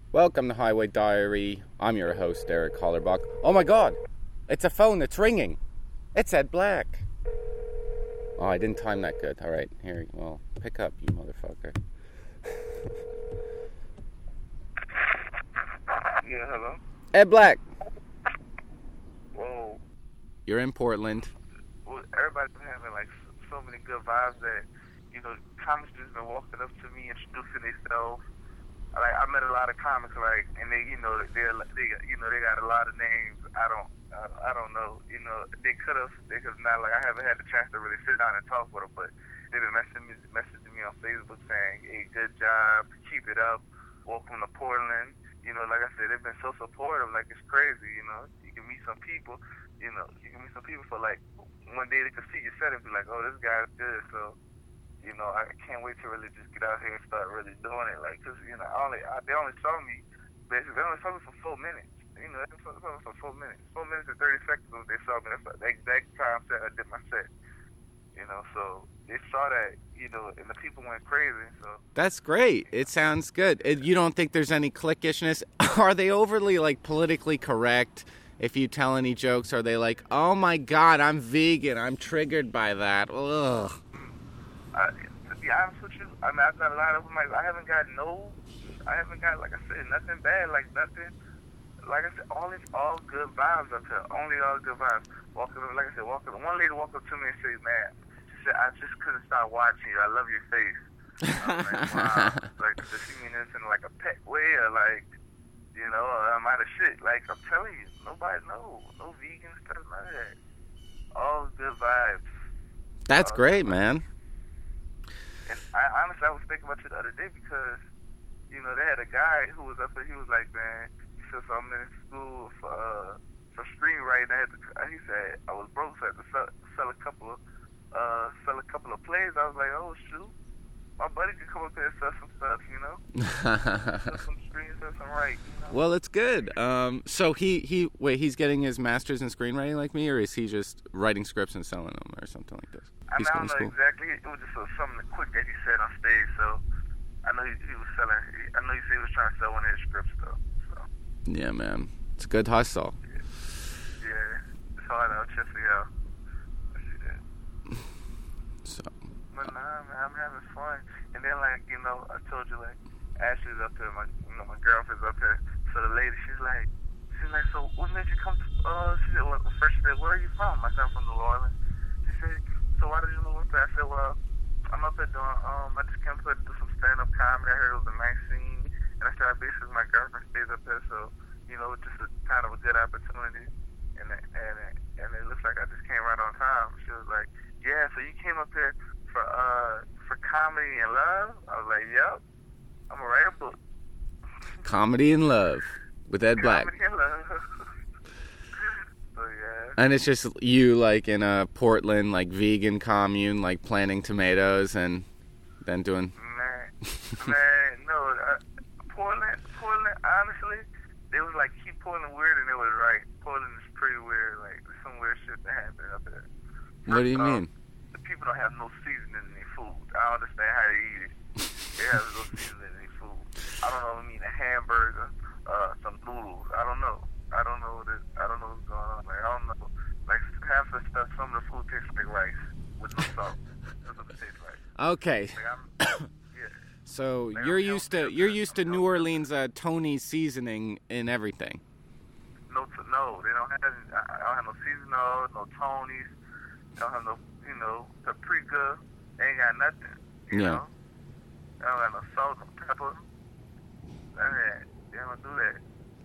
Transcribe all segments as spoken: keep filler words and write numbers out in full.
Welcome to Highway Diary. I'm your host, Eric Hollerbach. Oh my god, it's a phone that's ringing. It's Ed Black. Oh, I didn't time that good. All right, here, well, pick up, you motherfucker. Yeah, hello? Ed Black. Whoa. You're in Portland. Well, everybody's been having, like, so many good vibes that, you know, comics just been walking up to me, introducing themselves. Like, I met a lot of comics, like, and they, you know, they're, they, you know, they got a lot of names. I don't, I, I don't know. You know, they could have, they could have not, like, I haven't had the chance to really sit down and talk with them, but they've been messaging me, messaging me on Facebook saying, hey, good job, keep it up, welcome to Portland. You know, like I said, they've been so supportive, like, it's crazy, you know. You can meet some people, you know, you can meet some people for, like, one day they can see your set and be like, oh, this guy's good, so, you know, I can't wait to really just get out here and start really doing it, like, because, you know, I only, I, they only saw me, basically, they only saw me for four minutes, you know, they saw me for four minutes, four minutes and thirty seconds when they saw me, that's like the exact time set I did my set, you know, so they saw that, you know, and the people went crazy, so. That's great. It sounds good. You don't think there's any cliquishness? Are they overly, like, politically correct? If you tell any jokes, are they like, oh my god, I'm vegan, I'm triggered by that, ugh. Uh, to be honest with you, I mean, I've got a lot of them, like, I haven't got no, I haven't got, like I said, nothing bad, like, nothing, like I said, all it's all good vibes up here, only all good vibes. Walking, like I said, walking, one lady walked up to me and said, man, she said, I just couldn't stop watching you, I love your face. I was like, wow, like, does she mean this in, like, a pet way, or, like, you know, I'm out of shit. Like, I'm telling you, nobody knows. No vegan stuff, none of that. All good vibes. That's all great, man. And I honestly, I was thinking about you the other day because, you know, they had a guy who was up there. He was like, man, he said, so I'm in school for, uh, for screenwriting. I had to, he said, I was broke, so I had to sell, sell a couple of, uh, sell a couple of plays. I was like, oh, shoot. My buddy could come up there and sell some stuff, you know? Sell some screens, sell some right, you know? Well, it's good. Um, so he, he, wait, he's getting his master's in screenwriting like me, or is he just writing scripts and selling them, or something like this? I, mean, I don't know school? exactly. It was just uh, something quick that he said on stage, so I know he, he was selling, I know he said he was trying to sell one of his scripts, though, so. Yeah, man. It's a good hustle. Yeah, yeah. It's hard out, just for y'all. So. But nah, man, I'm having fun. And then, like, you know, I told you, like, Ashley's up there, my, you know, my girlfriend's up there. So the lady, she's like, she's like, so what made you come to, uh, she said, well, first she said, where are you from? I said, I'm from New Orleans. She said, so why did you move up there? I said, well, I'm up there doing, um, I just came up there to do some stand-up comedy. I heard it was a nice scene. And I said, basically, my girlfriend stays up there, so, you know, it's just a kind of a good opportunity. And, and, and it looks like I just came right on time. She was like, yeah, so you came up there for uh for comedy and love? I was like, yep, I'm gonna write a book. Comedy and Love with Ed Black. Comedy and love. So yeah. And it's just you, like, in a Portland, like, vegan commune, like, planting tomatoes and then doing. Man, man, no, uh, Portland, Portland. Honestly, they was like keep Portland weird, and it was right. Portland is pretty weird. Like some weird shit that happened up there. What do you um, mean? The people don't have no seasoning in their food. I don't understand how they eat it. They have no seasoning in their food. I don't know. I mean, a hamburger, uh, some noodles. I don't know. I don't know what it, I don't know what's going on. Like I don't know. Like half the stuff, some of the food tastes like rice with no salt. That's what it tastes like. Okay. Like, I'm, yeah. So Like, you're I'm used to healthy. you're used to I'm New healthy. Orleans uh, Tony's seasoning in everything. No, no, they don't have. I don't have no seasonal, no Tony's. They don't have no, you know, paprika. They ain't got nothing. You Yeah. know. They don't got no salt, no pepper. None of that. They don't do that.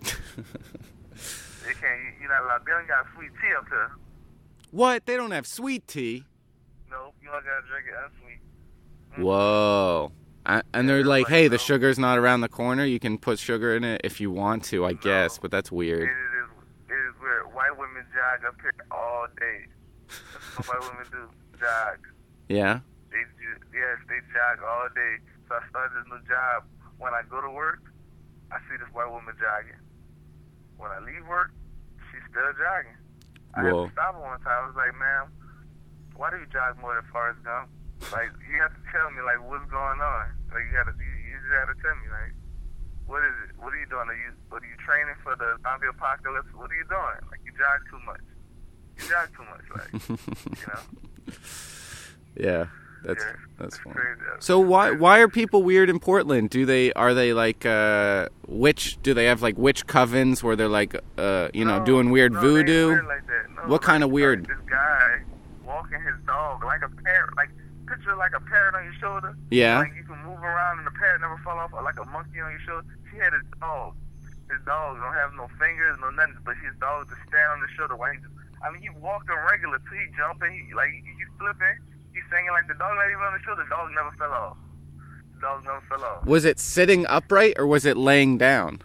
They can't. You not allowed. They don't got sweet tea up there. What? They don't have sweet tea? No, you don't gotta drink it unsweet. Mm. Whoa. I, and Yeah, they're they're like, like, hey, the no. sugar's not around the corner. You can put sugar in it if you want to, I No. guess, but that's It weird. is. It is weird. White women jog up here all day. That's what white women do. Jog. Yeah? They do, yes, they jog all day. So I started this new job. When I go to work, I see this white woman jogging. When I leave work, she's still jogging. I Whoa. had to stop her one time. I was like, ma'am, why do you jog more than Forrest Gump? Like, you have to tell me, like, what's going on. Like, you gotta, you, you just gotta tell me, like, what is it? What are you doing? are you, what are you training for the zombie apocalypse? What are you doing? Like, you jog too much. You jog too much, like, you know? Yeah, that's Yeah, that's it's fun. crazy. So why why are people weird in Portland? Do they are they like uh witch? Do they have like witch covens where they're like uh you know No, doing weird no, they ain't voodoo? weird like that. No, What kind like, of weird? Like this guy walking his dog like a parrot, like picture like a parrot on your shoulder. Yeah. Like you can move around and the parrot never fall off, or like a monkey on your shoulder. He had his dog. His dog don't have no fingers, no nothing, but his dog just stand on his shoulder while he just. I mean, he walking regular too. He jumping, he like he, he flipping. He's singing like the dog not even on his shoulder. The dog never fell off. The dog never fell off. Was it sitting upright or was it laying down?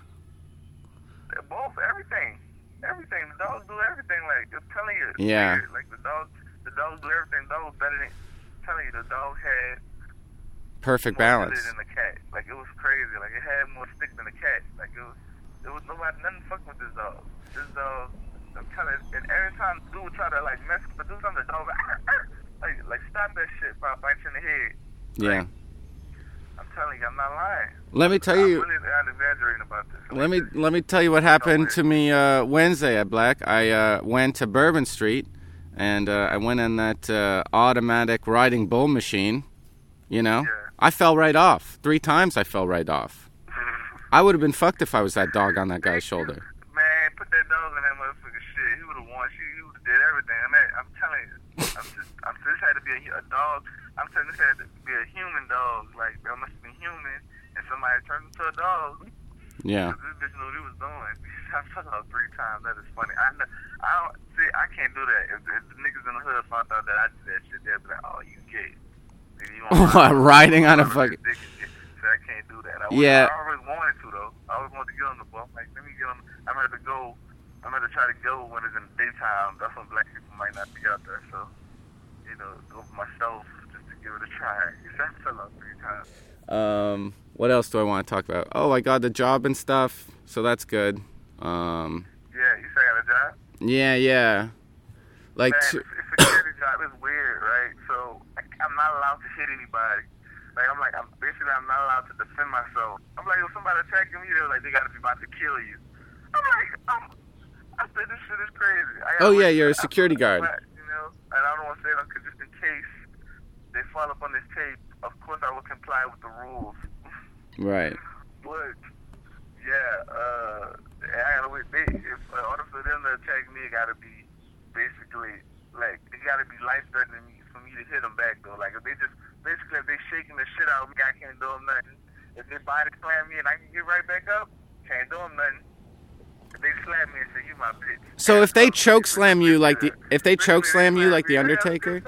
Both, everything, everything. The dogs do everything. Like I'm telling you, it's Yeah. weird. Like the dog, the dogs do everything. The dog was better than. I'm telling you, the dog had Perfect more balance. ability than the cat. Like it was crazy. Like it had more stick than the cat. Like it was, it was nobody, nothing fucking with this dog. This dog, I'm telling you, and every time dude would try to like mess, but do something, the dog like, like, like stop that shit, if I bite you in the head. Yeah. Like, I'm telling you, I'm not lying. Let me tell I'm you. really not exaggerating about this. Let me let me tell you what happened to me uh, Wednesday at Black. I uh, went to Bourbon Street, and uh, I went in that uh, automatic riding bull machine. You know, Yeah. I fell right off three times. I fell right off. I would have been fucked if I was that dog on that guy's shoulder. Man, put that dog in that motherfucker shit. He would have won. She, he would have did everything. I mean, I'm telling you, I'm just, I'm this had to be a, a dog. I'm saying this had to be a human dog. Like that must have been human, and somebody turned into a dog. Yeah. This bitch knew what he was doing. I fell off three times. That is funny. I, know- I don't see. I can't do that. If, if the niggas in the hood found out that I did that shit, they'd be like, "Oh, you gay." Nigga, you want What, riding on a my fucking- dick and shit. So I can't do that. I was, Yeah. I always wanted to though. I always wanted to get on the bus. Like, let me get on. I'm gonna have to go. I'm gonna try to go when it's in the daytime. That's when black people might not be out there. So, you know, go for myself just to give it a try. I fell off three times. Um, what else do I want to talk about? Oh, I got a job and stuff, so that's good. Um, Yeah, you say I got a job. yeah, yeah. Like, Man, t- it's, it's a security job. It's weird, right? So I, I'm not allowed to hit anybody. Like I'm like, I'm basically I'm not allowed to defend myself. I'm like, if somebody attacking me, they're like, they gotta be about to kill you. I'm like, I'm, I said, this shit is crazy. I Oh, gotta yeah, wait- you're a I- security guard. You know, and I don't want to say that because just in case they fall up on this tape, of course I will comply with the rules. right. But yeah, uh, I gotta wait. They, if, in order for them to attack me, it gotta be basically like it gotta be life threatening me for me to hit them back though. Like if they just basically if they shaking the shit out of me, I can't do them nothing. If they body slam me and I can get right back up, can't do them nothing. If they slap me and say you my bitch. So if they choke slam you like the if they choke slam you like the Undertaker,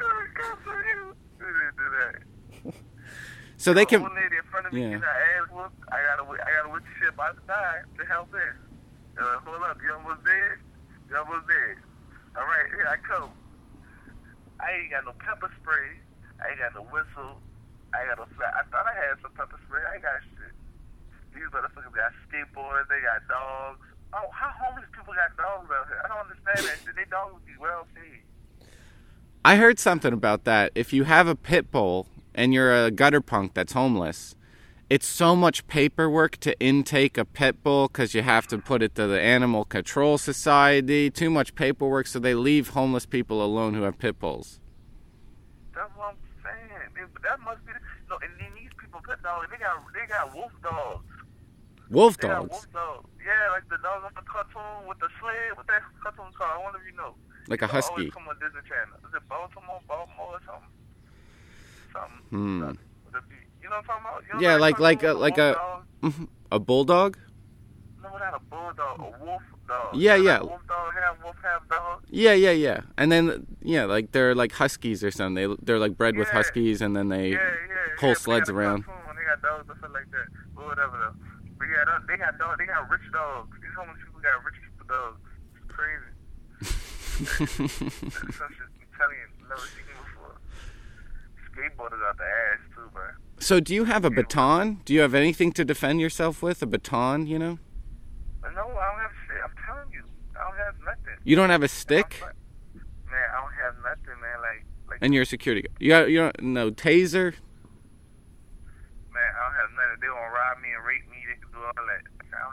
so they can. Old lady in front of me Yeah. get her ass whooped. I gotta, whi- I gotta whip the shit about to die to help her. Uh, hold up, you almost dead? You almost dead. All right, here I come. I ain't got no pepper spray. I ain't got no whistle. I ain't got no flat. I thought I had some pepper spray. I ain't got shit. These motherfuckers got skateboards. They got dogs. Oh, how homeless people got dogs out here? I don't understand that shit. They dogs be well fed. I heard something about that. If you have a pit bull and you're a gutter punk that's homeless, it's so much paperwork to intake a pit bull because you have to put it to the Animal Control Society. Too much paperwork, so they leave homeless people alone who have pit bulls. That's what I'm saying. They- That must be. The, no, and then these people put dogs. They got, they got wolf dogs. Wolf They got dogs, wolf dogs. Yeah, like the dog on the cartoon with the sled. What that cartoon called? I wonder if you know. like a It husky. always come on Disney Channel. Is it Baltimore, Baltimore, or something? Something. Hmm. Something with a B. You know what I'm talking about? You know Yeah, that like like cartoon a with like the a wolf dog? Mhm. a bulldog. No, not a bulldog. A wolf dog. Yeah, You know yeah. that Wolf dog, half wolf, half dog. Yeah, yeah, yeah. And then yeah, like they're like huskies or something. They they're like bred with Yeah. huskies, and then they Yeah, yeah. pull yeah, sleds they got a around. cartoon and they got dogs or something like that. Or whatever though. But yeah, they- they got dogs. They got rich dogs. These homeless people got rich people dogs. It's crazy. Some shit I'm telling you, never seen it before. Skateboarders out the ass too, bro. So do you have a baton? Do you have anything to defend yourself with? A baton, you know? But no, I don't have shit. I'm telling you, I don't have nothing. You don't have a stick, Man, I don't have nothing, man. Like, like, and you're a security guard. You got you don't no taser. man, I don't have nothing. They gonna rob me and rape me you can do all that. Like, I don't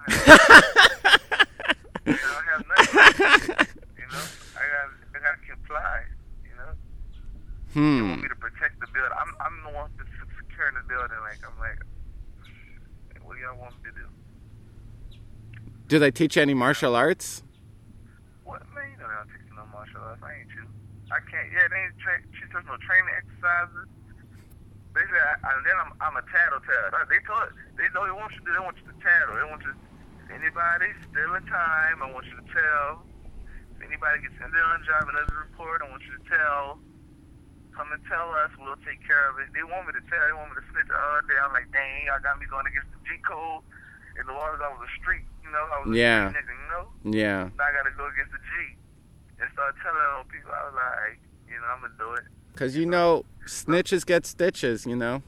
have, I don't have nothing. You know, I got, I got to comply. You know, Hmm. they want me to protect the building. I'm, I'm the one that's securing the building. Like, I'm like, what do y'all want me to do? Do they teach you any martial arts? What, man? You know they don't teach you no martial arts. I ain't you. I can't. Yeah, they ain't tra- she took no training exercises. They said, I, and then I'm, I'm a tattletale. They told, they know they want you to, they want you to tattle. They want you, if anybody still in time, I want you to tell. If anybody gets in there on job and does a report, I want you to tell. Come and tell us, we'll take care of it. They want me to tell, they want me to snitch all day. I'm like, dang, y'all got me going against the G code. In the waters, I was a street, you know, I was a Yeah. street nigga, you know? Yeah. Now I gotta go against the G. And start telling on people, I was like, you know, I'm gonna do it. Because, you know, snitches get stitches, you know?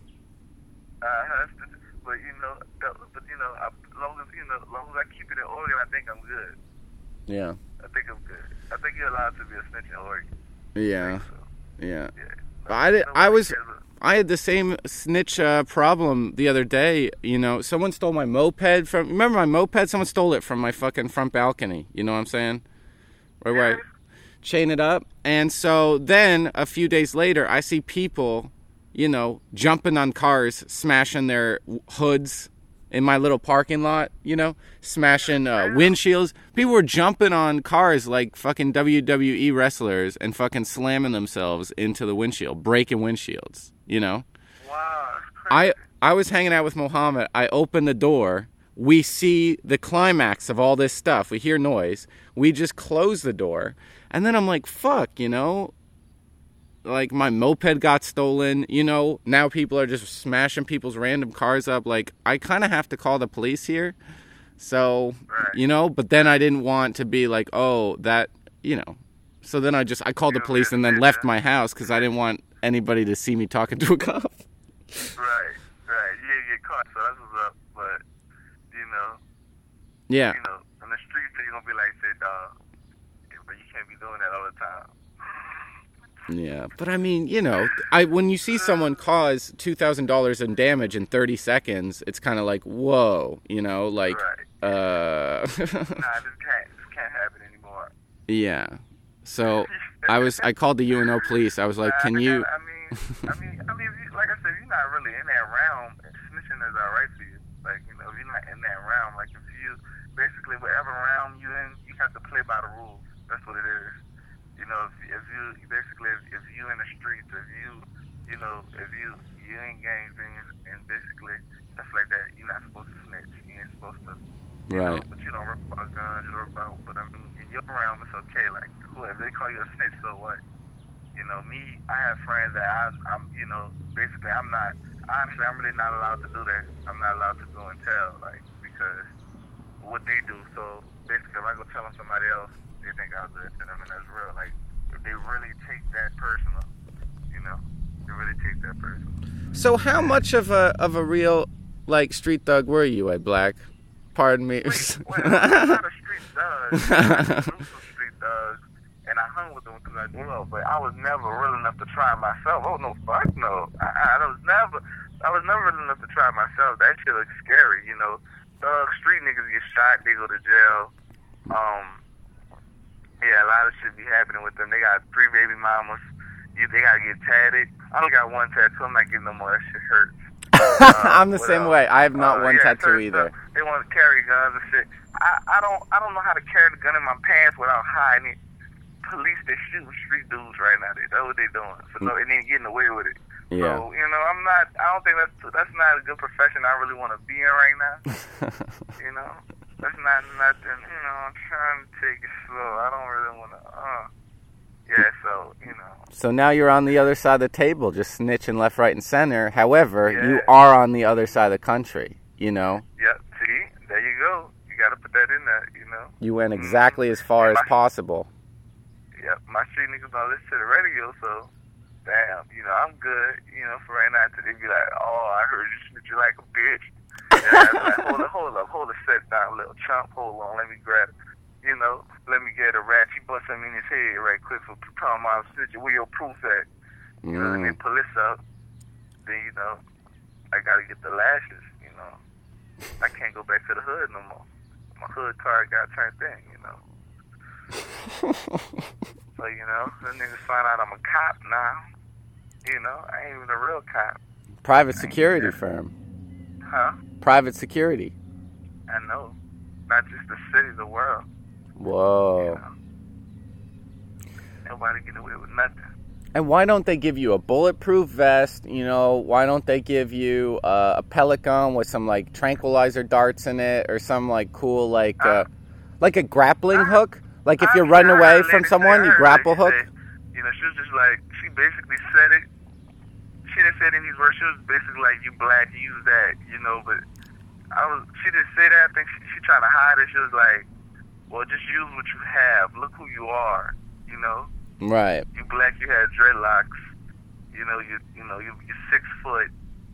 Uh, but you know, but you know, as long as you know, as long as I keep it in Oregon, I think I'm good. Yeah. I think I'm good. I think you're allowed to be a snitch in Oregon. Yeah. So, Yeah. yeah. But I did, I was, Nobody cares. I had the same snitch uh, problem the other day. You know, someone stole my moped from, remember my moped? Someone stole it from my fucking front balcony. You know what I'm saying? Right where I chain it up. And so then a few days later, I see people, you know, jumping on cars, smashing their hoods in my little parking lot, you know, smashing uh, windshields. People were jumping on cars like fucking W W E wrestlers and fucking slamming themselves into the windshield, breaking windshields, you know. Wow. I I was hanging out with Mohammed. I open the door. We see the climax of all this stuff. We hear noise. We just close the door. And then I'm like, fuck, you know, like my moped got stolen, you know, now people are just smashing people's random cars up. Like, I kind of have to call the police here. So, Right. you know, but then I didn't want to be like, oh, that, you know. So then I just, I called the police and then left my house because I didn't want anybody to see me talking to a cop. Right, right. You didn't get caught, so that's what's up. But, you know, Yeah. you know, on the streets, you're going to be like, say, dog, but you can't be doing that all the time. Yeah, but I mean, you know, I when you see someone cause two thousand dollars in damage in thirty seconds, it's kind of like, whoa, you know, like, Right. uh, Nah, this can't, this can't happen anymore. yeah. So I was, I called the U N O police. I was like, can you? I mean, I mean, I mean, if you- like I said, you're not really in that realm. Snitching is all right for you. Like, you know, if you're not in that realm, like if you, basically, whatever realm you in, you have to play by the rules. That's what it is. You know, if, if you, basically, if, if you in the streets, if you, you know, if you, you in gangs and, and basically stuff like that, you're not supposed to snitch. You ain't supposed to. You Right. know, but you don't rip about guns, you don't rip about, but I mean, in your realm, it's okay. Like, whoever they call you a snitch, so what? You know, me, I have friends that I, I'm, you know, basically, I'm not, honestly, I'm really not allowed to do that. I'm not allowed to go and tell, like, because what they do. So basically, if I go tell on somebody else, they think I'll do it to them, and that's real. Like, if they really take that personal, you know, they really take that personal. So how much of a of a real like street thug were you, Ed Black? Pardon me. Wait, wait, I'm not a street thug. I knew some street thugs, and I hung with them because I grew up. But I was never real enough to try myself. Oh no, fuck no. I, I was never, I was never real enough to try myself. That shit looks scary, you know. Thug street niggas get shot, they go to jail. Um, yeah, a lot of shit be happening with them. They got three baby mamas. You, they gotta get tatted. I only got one tattoo. I'm not getting no more. That shit hurts. Uh, I'm the same else? way. I have not Uh, one yeah, tattoo certain either. stuff, they want to carry guns and shit. I, I don't I don't know how to carry the gun in my pants without hiding it. Police, they shooting street dudes right now. They, that's what they doing. So no, and they getting away with it. Yeah. So, you know, I'm not, I don't think that's, that's not a good profession I really want to be in right now. You know? That's not nothing, you know, I'm trying to take it slow. I don't really want to, uh. Yeah, so, you know. So now you're on the other side of the table, just snitching left, right, and center. However, Yeah. you are on the other side of the country, you know? Yep, see? There you go. You got to put that in there, you know? You went exactly as far as possible. Yep, my street niggas don't listen to the radio, so, damn, you know, I'm good, you know, for right now. They be like, oh, I heard you snitch you like a bitch. And I was like, hold up, hold up, hold a set down, little chump. Hold on, let me grab it. You know, let me get a rat. He bust him in his head right quick for telling my snitching. Where your proof at? You know, and then Mm. police up. Then, you know, I got to get the lashes, you know. I can't go back to the hood no more. My hood card got turned in, you know. So, you know, then niggas find out I'm a cop now. You know, I ain't even a real cop. Private security firm. Huh? Private security. I know. Not just the city, the world. Whoa. You know? Nobody get away with nothing. And why don't they give you a bulletproof vest? You know, why don't they give you uh, a pellet gun with some like tranquilizer darts in it, or some like cool like uh, uh, like a grappling uh, hook? Like if you're running away from someone, you grapple hook. Say, you know, she was just like, she basically said it. She didn't say it in these words. She was basically like, "You black, use that," you know. But I was, she didn't say that. I think she, she tried to hide it. She was like, "Well, just use what you have. Look who you are," you know. Right. You black, you had dreadlocks. You know, you you know, you you're six foot.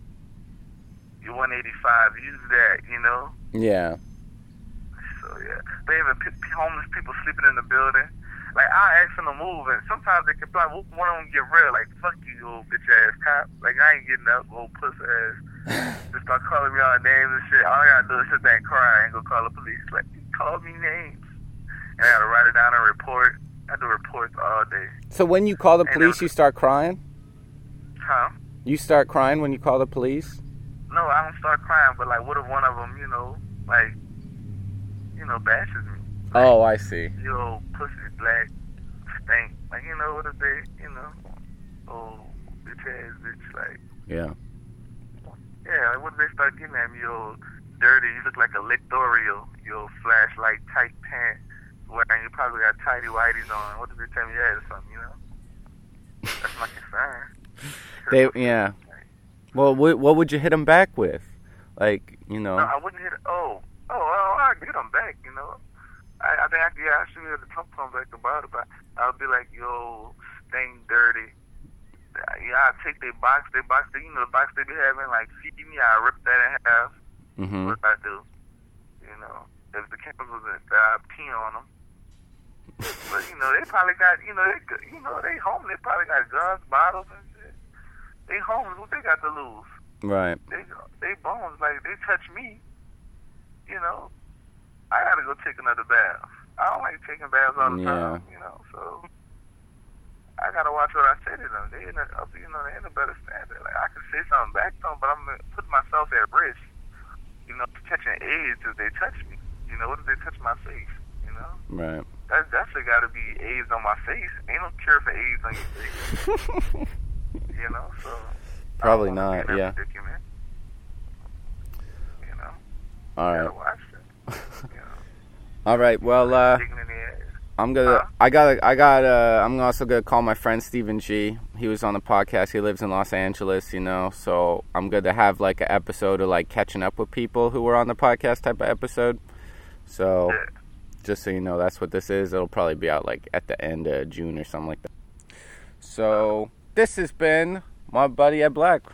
You're one eighty-five. Use that, you know. Yeah. So yeah, they even p- homeless people sleeping in the building. Like I ask them to move, and sometimes they can like one of them get real, like fuck you, you old bitch ass cop. Like I ain't getting up, old puss ass. Just start calling me all names and shit. All I gotta do is sit there and cry and go call the police. Like you call me names, and I gotta write it down and report. I do reports all day. So when you call the police, you start crying? Huh? You start crying when you call the police? No, I don't start crying, but like, what if one of them, you know, like, you know, bashes me? Like, oh, I see. You old pussy, black, stink. Like, you know, what if they, you know, old bitch ass bitch, like. Yeah. Yeah, like, what if they start getting at me, you old dirty, you look like a lictorial, you old flashlight tight pants. Wearing, you probably got tighty whities on. What did they tell me that or something, you know? That's my concern. They, yeah. Well, what, what would you hit them back with? Like, you know. No, I wouldn't hit, oh, oh, oh, I'd hit them back, you know. I, I think, I, yeah, I should be able to talk to them back about it, but I'll be like, yo, stink dirty. Yeah, I'll take their box, their box, you know, the box they be having, like, feed me, I'll rip that in half. Mm-hmm. What I do, you know. If the chemicals in it, I'll pee on them. But you know, they probably got, you know, they, you know, they home. They probably got guns, bottles, and shit. They homeless. What they got to lose? Right. They, they bones. Like they touch me. You know, I gotta go take another bath. I don't like taking baths all the yeah. time. You know, so I gotta watch what I say to them. They in a, you know, they in a better standard. Like I can say something back to them, but I'm gonna put myself at risk. You know, catching AIDS if they touch me. You know, what if they touch my face? You know. Right. That's definitely got to be AIDS on my face. Ain't no cure for AIDS on your face. You know, so. Probably not, yeah. Predicament. You know. All right. Gotta watch it. You know. All right. Well, uh, I'm gonna. Huh? I got. I got. Uh, I'm also gonna call my friend Stephen G. He was on the podcast. He lives in Los Angeles. You know, so I'm good to have like an episode of like catching up with people who were on the podcast type of episode. So. Yeah. Just so you know, that's what this is. It'll probably be out like at the end of June or something like that. So, this has been my buddy Ed Black.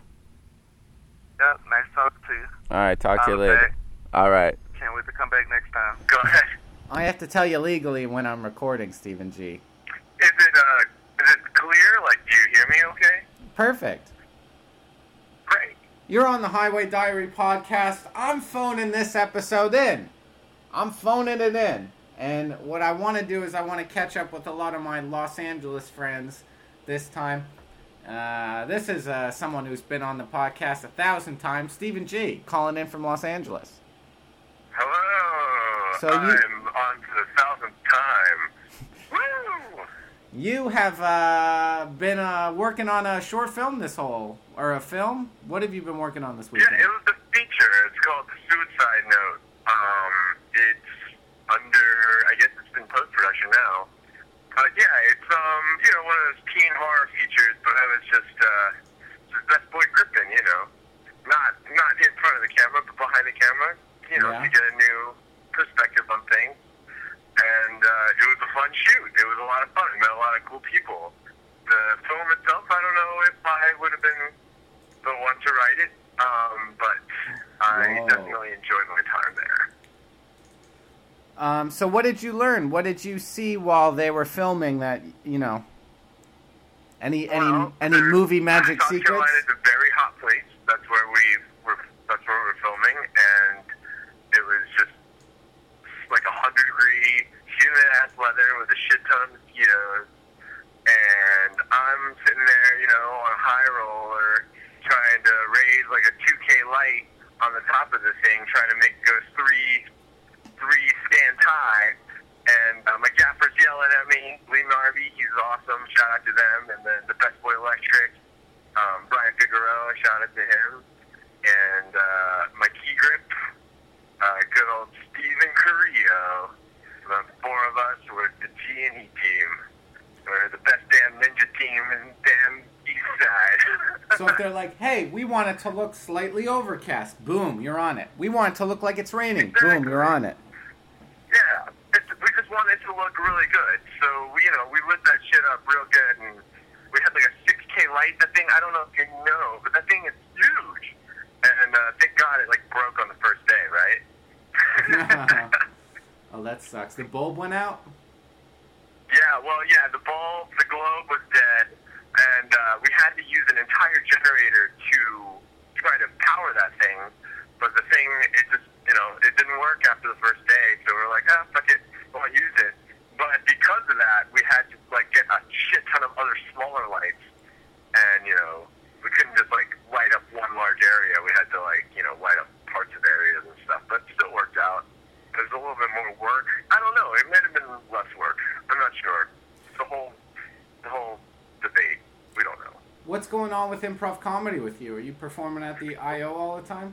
Yep, nice talking to you. All right, talk to you later. Back. All right. Can't wait to come back next time. Go ahead. I have to tell you legally when I'm recording, Stephen G. Is it, uh, is it clear? Like, do you hear me okay? Perfect. Great. You're on the Highway Diary podcast. I'm phoning this episode in. I'm phoning it in. And what I want to do is I want to catch up with a lot of my Los Angeles friends this time. Uh, this is uh, someone who's been on the podcast a thousand times, Stephen G, calling in from Los Angeles. Hello. So you, I'm on to the thousandth time. Woo! You have uh, been uh, working on a short film this whole, or a film? What have you been working on this weekend? Yeah, it was a feature. It's called The Suicide Note. Um, it's under, I guess it's in post-production now. But yeah, it's, um, you know, one of those teen horror features, but I was just, uh, just Best Boy Griffin, you know. Not, not in front of the camera, but behind the camera, you know, yeah. to get a new perspective on things. And, uh, it was a fun shoot. It was a lot of fun. Met a lot of cool people. The film itself, I don't know if I would have been the one to write it, um, but I Whoa. definitely enjoyed my time there. Um, so what did you learn? What did you see while they were filming that, you know, any well, any any movie magic South secrets? South Carolina is a very hot place. That's where we were, that's where we were filming, and with a shit ton of mosquitoes, and I'm sitting there, you know, on a high roller, trying to raise like a two K light on the top of the thing, trying to make it go three, three stands high, and uh, my gaffer's yelling at me. Lee Narby, he's awesome, shout out to them, and then the Best Boy Electric, um, Brian Figueroa, shout out to him, and uh, my key grip, uh, good old Steven Carrillo. The four of us were the G and E team. We're the best damn ninja team in damn East Side. So if they're like, hey, we want it to look slightly overcast, boom, you're on it. We want it to look like it's raining, Exactly. boom, you're on it. Yeah, it's, we just wanted it to look really good. So, we, you know, we lit that shit up real good, and we had like a six K light. That thing, I don't know if you know, but that thing is huge. And uh, thank God it like broke on the first day, right? Oh, that sucks. The bulb went out? Yeah, well, yeah, the bulb, the globe was dead, and uh, we had to use an entire generator to try to power that thing, but the thing, it just, you know, it didn't work after the first day, so we were like, ah, fuck it, we'll use it. But because of that, we had to, like, get a shit ton of other smaller lights, and, you know, we couldn't just, like, light up one large area. We had to, like, you know, light up parts of areas and stuff, but it still worked out. There's a little bit more work. I don't know. It might have been less work. I'm not sure. It's the whole, the whole debate. We don't know. What's going on with improv comedy with you? Are you performing at the I O all the time?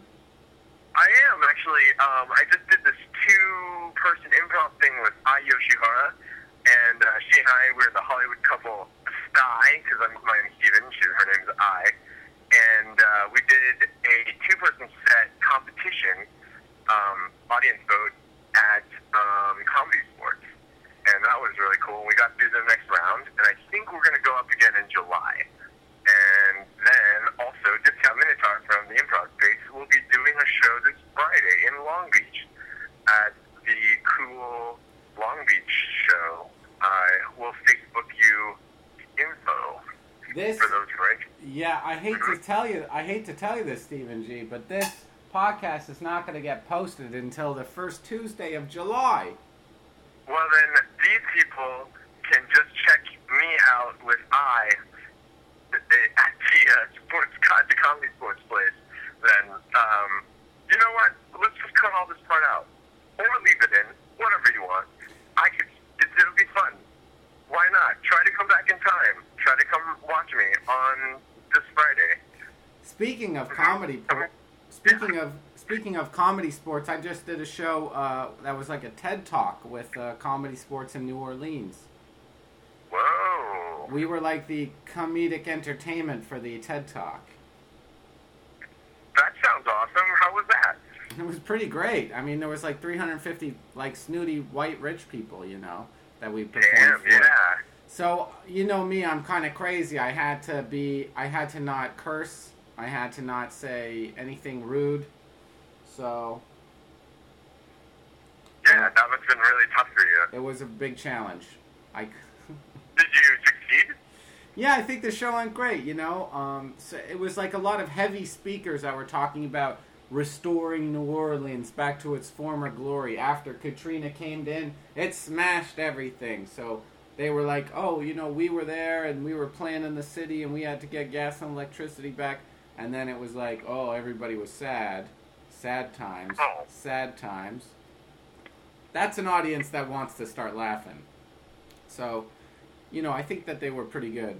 I am, actually. Um, I just did this two-person improv thing with Ai Yoshihara, and uh, she and I were the Hollywood couple Sty, because I'm my name's Steven. She, her name's I. And uh, we did a two-person set competition, um, audience vote, at um, Comedy Sports, and that was really cool. We got through the next round, and I think we're going to go up again in July. And then also, Discount Minotaur from the Improv Space will be doing a show this Friday in Long Beach at the cool Long Beach show. I will Facebook you info This, for those who are interested. yeah, I hate to tell you, I hate to tell you this, Stephen G, but this podcast is not going to get posted until the first Tuesday of July. Well, then these people can just check me out with I at the uh, sports at the Comedy Sports place. Then, um, you know what? Let's just cut all this part out, or leave it in. Whatever you want. I could. It, it'll be fun. Why not? Try to come back in time. Try to come watch me on this Friday. Speaking of comedy, speaking of speaking of comedy sports, I just did a show uh, that was like a TED Talk with uh, Comedy Sports in New Orleans. Whoa! We were like the comedic entertainment for the TED Talk. That sounds awesome. How was that? It was pretty great. I mean, there was like three hundred fifty like snooty white rich people, you know, that we performed Damn, for. yeah. So, you know me, I'm kind of crazy. I had to be, I had to not curse. I had to not say anything rude. So, Yeah, that must have been really tough for you. it was a big challenge. I, Did you succeed? yeah, I think the show went great, you know. Um, so it was like a lot of heavy speakers that were talking about restoring New Orleans back to its former glory. After Katrina came in, it smashed everything. So they were like, oh, you know, we were there and we were playing in the city and we had to get gas and electricity back. And then it was like, oh, everybody was sad. Sad times. Oh. Sad times. That's an audience that wants to start laughing. So, you know, I think that they were pretty good.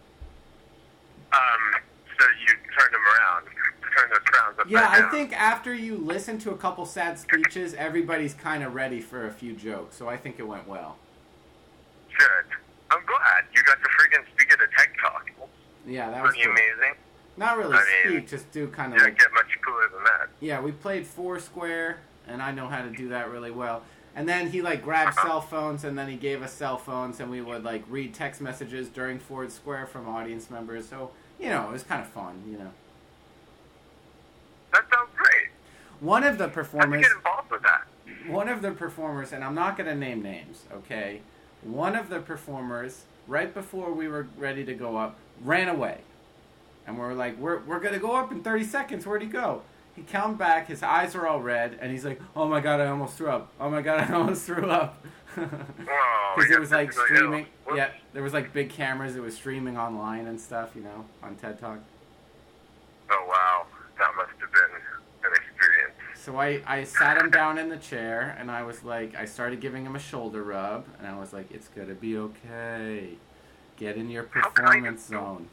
Um, so you turned them around, turned those crowns upside Yeah, down. I think after you listen to a couple sad speeches, everybody's kind of ready for a few jokes. So I think it went well. Good. I'm glad you got to freaking speak at a TED Talk. Yeah, that was Pretty cool. amazing. Not really I mean, speak, just do kind You of don't like... get much cooler than that. Yeah, we played Foursquare, and I know how to do that really well. And then he, like, grabbed Uh-huh. cell phones, and then he gave us cell phones, and we would, like, read text messages during Foursquare from audience members. So, you know, it was kind of fun, you know. That sounds great. One of the How'd you performers... get involved with that? One of the performers, and I'm not going to name names, okay? One of the performers, right before we were ready to go up, ran away. And we were like, we're, we're going to go up in thirty seconds. Where'd he go? he come back, his eyes are all red, and he's like, "Oh my god, I almost threw up! Oh my god, I almost threw up!" Because it was like streaming. Yeah, there was like big cameras. It was streaming online and stuff, you know, on TED Talk. Oh wow, that must have been an experience. So I, I sat him down in the chair, and I was like, I started giving him a shoulder rub, and I was like, "It's gonna be okay. Get in your performance zone."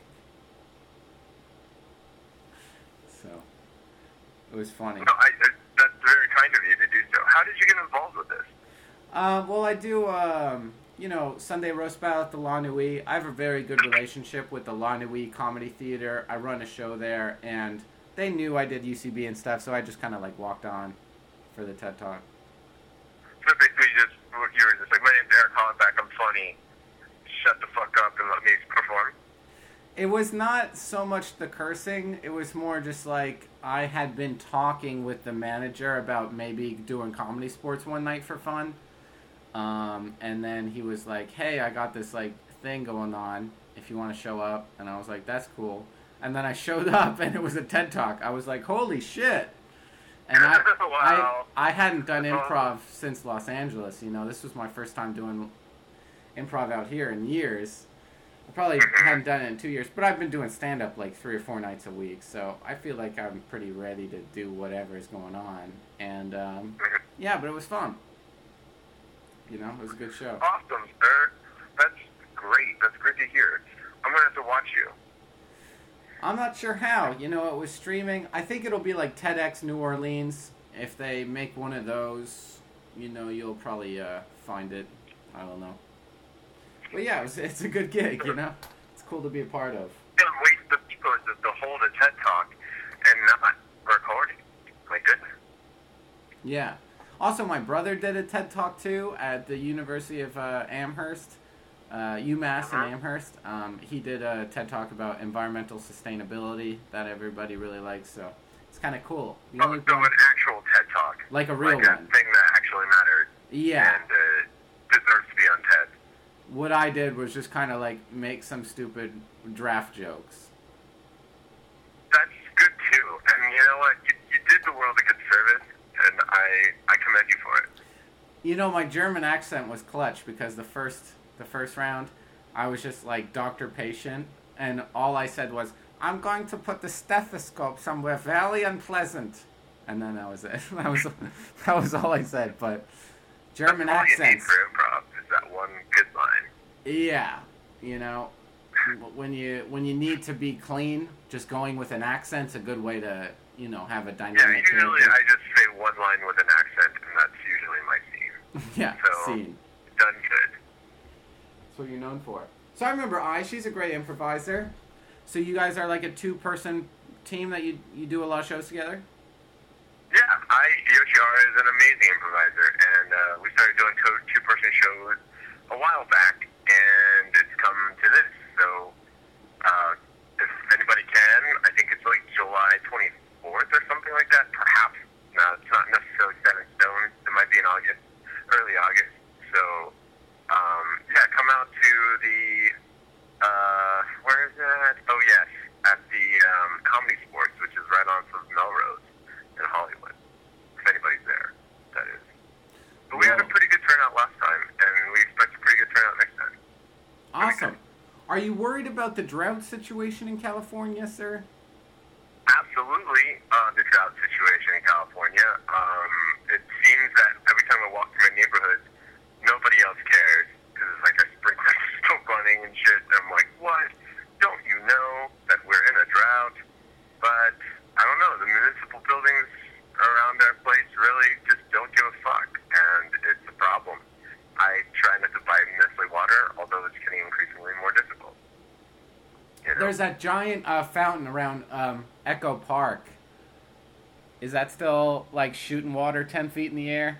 So it was funny. No, I, that's very kind of you to do so. How did you get involved with this? Um, well, I do, um, you know, Sunday Roast Battle at the La Nuit. I have a very good relationship with the La Nuit Comedy Theater. I run a show there, and they knew I did U C B and stuff, so I just kind of, like, walked on for the TED Talk. So basically just, you were just like, "My name's Eric Hollenbeck, I'm funny. Shut the fuck up and let me perform." It was not so much the cursing. It was more just like I had been talking with the manager about maybe doing Comedy Sports one night for fun. Um, and then he was like, "Hey, I got this like thing going on if you want to show up." And I was like, "That's cool." And then I showed up and it was a TED Talk. I was like, "Holy shit." And I, wow. I, I hadn't done That's improv awesome. since Los Angeles. You know, this was my first time doing improv out here in years. I probably hadn't done it in two years, but I've been doing stand-up like three or four nights a week, so I feel like I'm pretty ready to do whatever is going on. And, um, yeah, but it was fun. You know, it was a good show. Awesome, sir. That's great. That's great to hear. I'm going to have to watch you. I'm not sure how. You know, it was streaming. I think it'll be like TEDx New Orleans. If they make one of those, you know, you'll probably uh, find it. I don't know. But yeah, it was, it's a good gig, you know? It's cool to be a part of. Don't waste the people to, to hold a TED Talk and not record it. My goodness. Yeah. Also, my brother did a TED Talk, too, at the University of uh, Amherst, uh, UMass uh-huh. in Amherst. Um, he did a TED Talk about environmental sustainability that everybody really likes, so it's kind of cool. The Oh, only so thing- an actual TED Talk. Like a real like one. a thing that actually matters. Yeah. And uh, deserves to be on TED. What I did was just kind of, like, make some stupid draft jokes. That's good, too. And you know what? You, you did the world a good service, and I, I commend you for it. You know, my German accent was clutch because the first the first round, I was just like Doctor Patient, and all I said was, "I'm going to put the stethoscope somewhere very unpleasant," and then that was it. That was that was all I said. But German That's all accents. you need for improv is that one good line. Yeah, you know, when you when you need to be clean, just going with an accent's a good way to, you know, have a Yeah, dynamic. usually character. I just say one line with an accent, and that's usually my scene. Yeah, So, scene. done good. That's what you're known for. So I remember I, she's a great improviser. So you guys are like a two-person team that you you do a lot of shows together? Yeah, I, Yoshiara is an amazing improviser, and uh, we started doing two, two-person shows a while back, and it's come to this. So, uh, if anybody can, I think it's like July twenty-fourth or something like that, perhaps. No, it's not necessarily set in stone. It might be in August, early August. So, um, yeah, come out to the, uh, where is that? Oh, yes, at the um, Comedy Sports, which is right on from Melrose in Hollywood. If anybody's there, that is. But we had a Whoa. pretty good turnout last time, and we expect a pretty good turnout next time. Awesome. Are you worried about the drought situation in California, sir? Absolutely, uh, the drought situation in California. Um, it seems that every time I walk through my neighborhood, nobody else cares, because it's like our sprinklers are still running and shit. I'm like, what? Don't you know that we're in a drought? But, I don't know, the municipal buildings around our place really just don't give a fuck, and it's a problem. I try not to buy Nestle water, although it's getting increasingly more difficult. You know? There's that giant uh, fountain around um, Echo Park. Is that still like shooting water ten feet in the air?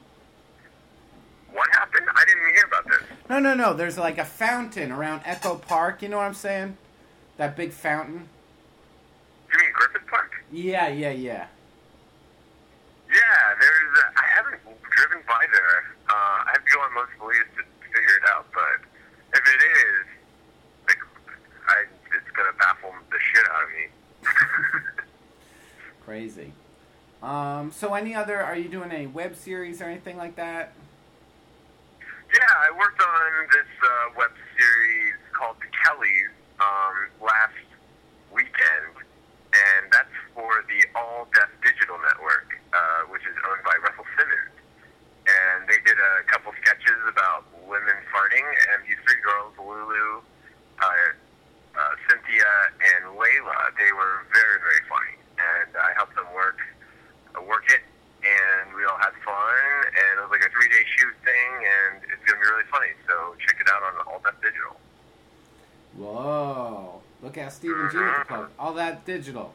What happened? I didn't hear about this. No, no, no. There's like a fountain around Echo Park. You know what I'm saying? That big fountain. You mean Griffith Park? Yeah, yeah, yeah. Yeah, there's. A, I haven't driven by there. Uh, I have to go on most police to figure it out, but if it is, like, I, it's gonna baffle the shit out of me. Crazy. Um, so any other, are you doing any web series or anything like that? Yeah, I worked on this uh, web series called The Kellys um, last weekend, and that's for the All Deaf Digital Network, uh, which is owned by Russell Simmons. And they did a couple sketches about women farting, and these three girls, Lulu, uh, uh, Cynthia, and Layla, they were very, very funny. And I helped them work, uh, work it, and we all had fun, and it was like a three-day shoot thing, and it's going to be really funny, so check it out on All That Digital. Whoa. Look at Stephen G with the plug. All That Digital.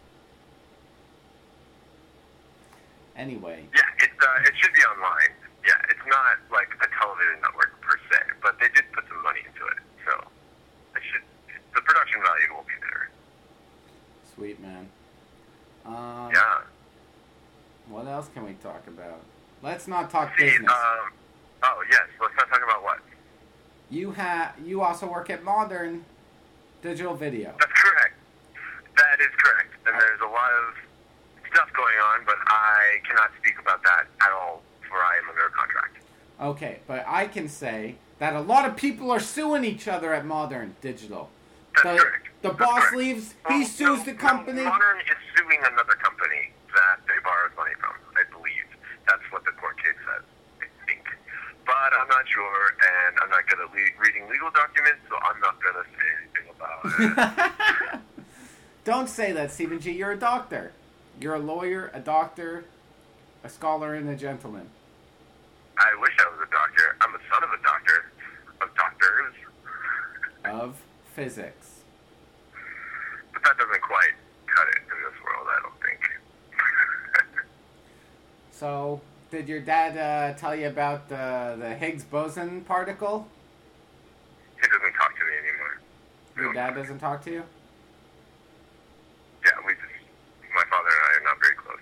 Anyway. Yeah, it, uh, it should be online. Yeah, it's not like a television network per se, but they did put some money into it, so it should, the production value will be there. Sweet, man. Um, yeah. What else can we talk about? Let's not talk See, business. Um, oh, yes. Let's not talk about what? You ha- You also work at Modern Digital Video. That's correct. That is correct. And there's a lot of stuff going on, but I cannot speak about that at all, for I am under a contract. Okay, but I can say that a lot of people are suing each other at Modern Digital. That's the, correct. The That's boss correct. leaves, Well, he sues no, the company. No, Modern is suing another company that they borrowed money from, I believe. That's what the court case says, I think. But I'm not sure, and I'm not good at le- reading legal documents, so I'm not going to say anything about it. Don't say that, Stephen G. You're a doctor. You're a lawyer, a doctor, a scholar, and a gentleman. I wish I was a doctor. I'm a son of a doctor. Of doctors. Of physics. But that doesn't quite cut it in this world, I don't think. So, did your dad uh, tell you about the, the Higgs boson particle? He doesn't talk to me anymore. We Your don't dad talk. doesn't talk to you? Yeah, we just... My father and I are not very close.